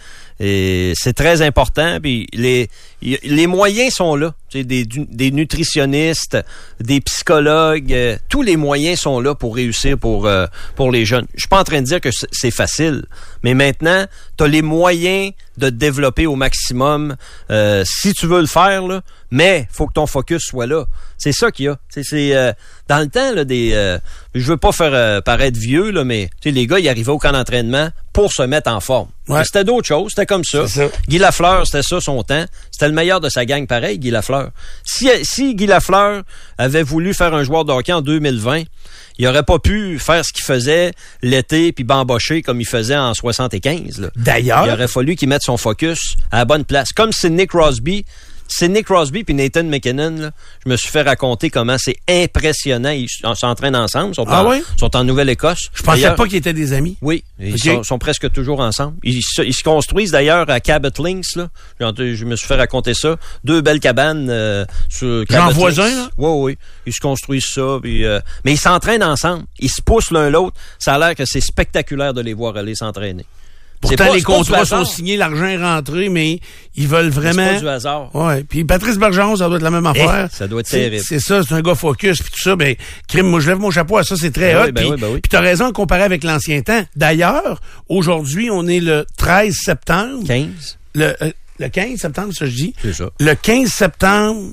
et c'est très important. Puis les moyens sont là. Des nutritionnistes, des psychologues, tous les moyens sont là pour réussir pour les jeunes. Je suis pas en train de dire que c'est facile, mais maintenant, tu as les moyens de te développer au maximum si tu veux le faire, là, mais faut que ton focus soit là. C'est ça qu'il y a. C'est dans le temps, là, je veux pas faire paraître vieux, là, mais les gars, ils arrivaient au camp d'entraînement pour se mettre en forme. Ouais. C'était d'autres choses, c'était comme ça. Guy Lafleur, c'était ça son temps. C'était le meilleur de sa gang pareil, Guy Lafleur. Si Guy Lafleur avait voulu faire un joueur de hockey en 2020, il aurait pas pu faire ce qu'il faisait l'été puis bambocher comme il faisait en 75. Là. D'ailleurs, il aurait fallu qu'il mette son focus à la bonne place. Comme Sidney Crosby. Sidney Crosby puis Nathan McKinnon, là, je me suis fait raconter comment c'est impressionnant. Ils s'entraînent ensemble, sont en Nouvelle-Écosse. Je pensais pas qu'ils étaient des amis. Oui, ils sont presque toujours ensemble. Ils se construisent d'ailleurs à Cabot Links. Là. Je me suis fait raconter ça. 2 belles cabanes sur Cabot Links. Voisin, là? Oui. Ils se construisent ça. Puis, mais ils s'entraînent ensemble. Ils se poussent l'un l'autre. Ça a l'air que c'est spectaculaire de les voir aller s'entraîner. Pourtant, les contrats sont signés, l'argent est rentré, mais ils veulent vraiment... C'est pas du hasard. Ouais. Puis Patrice Bergeron, ça doit être la même affaire. Ça doit être terrible. C'est ça, c'est un gars focus, puis tout ça. Ben, crime, moi, je lève mon chapeau à ça, c'est très hot. Oui. Puis t'as raison de comparer avec l'ancien temps. D'ailleurs, aujourd'hui, on est le 13 septembre. 15. Le 15 septembre, ça je dis. C'est ça. Le 15 septembre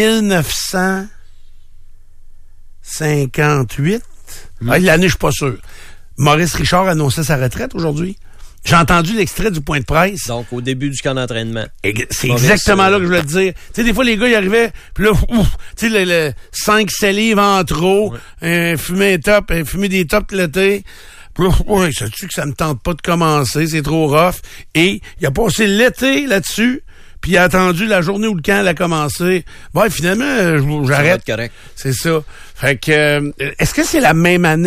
1958. L'année, je suis pas sûr. Maurice Richard annonçait sa retraite aujourd'hui. J'ai entendu l'extrait du point de presse. Donc, au début du camp d'entraînement. C'est exactement là que je voulais te dire. Tu sais, des fois, les gars, ils arrivaient, puis là, tu sais, le 5-7 livres en trop, fumer des tops l'été. Puis là, sais-tu que ça me tente pas de commencer, c'est trop rough. Et il a passé l'été là-dessus, puis il a attendu la journée où le camp a commencé. Bon, finalement, j'arrête. Ça va être correct. C'est ça. Fait que, est-ce que c'est la même année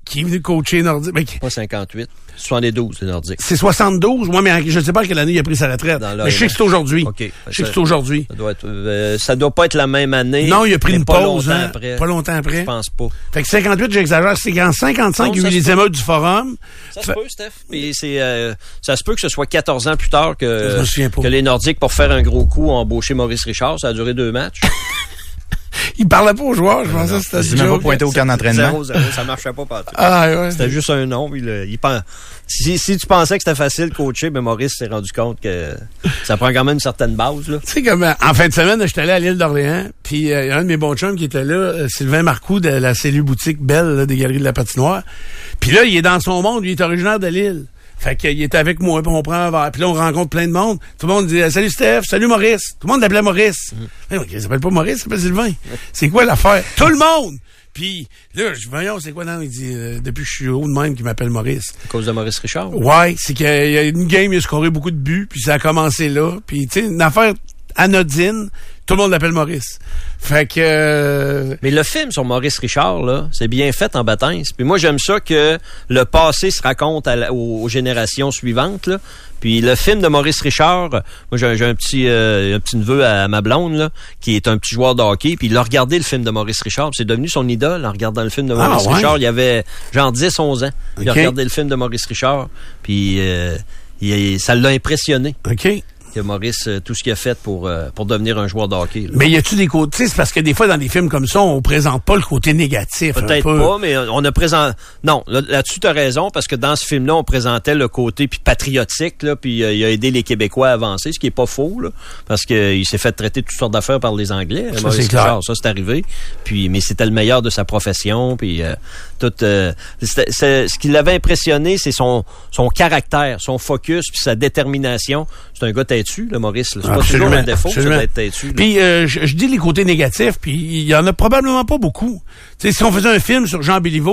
qui est venu coacher Nordique. Mais pas 58, 72, les Nordiques. C'est 72, moi, mais je ne sais pas quelle année il a pris sa retraite. Mais je sais que c'est aujourd'hui. Okay. Je sais que c'est aujourd'hui. Ça doit pas être la même année. Non, il a pris une pause, pas longtemps après. Je pense pas. Fait que 58, j'exagère. C'est qu'en 55, il y a eu les émeutes du Forum. Ça se peut, Steph. Puis ça se peut que ce soit 14 ans plus tard que les Nordiques, pour faire un gros coup, ont embauché Maurice Richard. Ça a duré 2 matchs. Il parlait pas aux joueurs, je pensais que c'était du même pas pointé au camp d'entraînement. 0-0, ça marchait pas partout. Ouais. C'était juste un nom. Si tu pensais que c'était facile de coacher, mais Maurice s'est rendu compte que ça prend quand même une certaine base. Tu sais, comme en fin de semaine, j'étais allé à l'île d'Orléans, puis il y a un de mes bons chums qui était là, Sylvain Marcoux de la cellule boutique Belle là, des Galeries de la Patinoire. Puis là, il est dans son monde, lui, il est originaire de l'île. Fait qu'il était avec moi, puis on prend un verre. Puis là, on rencontre plein de monde. Tout le monde dit « Salut Steph, salut Maurice ». Tout le monde l'appelait Maurice. Il s'appelle pas Maurice, il s'appelle Sylvain. C'est quoi l'affaire? Tout le monde! Puis là, je dis « Voyons, c'est quoi? » Non, il dit « Depuis que je suis haut de même, qu'il m'appelle Maurice. » À cause de Maurice Richard? Ouais, c'est qu'il y a une game, il a scoré beaucoup de buts, puis ça a commencé là. Puis tu sais, une affaire anodine, tout le monde l'appelle Maurice. Fait que... Mais le film sur Maurice Richard, là, c'est bien fait en baptême. Puis moi, j'aime ça que le passé se raconte aux générations suivantes, là. Puis le film de Maurice Richard, moi, j'ai un petit neveu à ma blonde, là, qui est un petit joueur de hockey, puis il a regardé le film de Maurice Richard, c'est devenu son idole en regardant le film de Maurice Richard. Il avait genre 10-11 ans. Il a regardé le film de Maurice Richard, puis ça l'a impressionné. OK. Que Maurice, tout ce qu'il a fait pour devenir un joueur de hockey. Là. Mais y a-tu des côtés? C'est parce que des fois, dans des films comme ça, on présente pas le côté négatif. Peut-être pas, mais on a présenté... Non, là-dessus, t'as raison, parce que dans ce film-là, on présentait le côté puis patriotique, là, puis il a aidé les Québécois à avancer, ce qui est pas faux, là, parce qu'il s'est fait traiter de toutes sortes d'affaires par les Anglais. Ça, c'est clair. Ça, c'est arrivé. Puis, mais c'était le meilleur de sa profession, puis ce qui l'avait impressionné, c'est son caractère, son focus, puis sa détermination. C'est un gars têtu, le Maurice. C'est pas toujours un défaut, ça d'être têtu. Puis je dis les côtés négatifs, puis il y en a probablement pas beaucoup. Tu sais, si on faisait un film sur Jean Béliveau,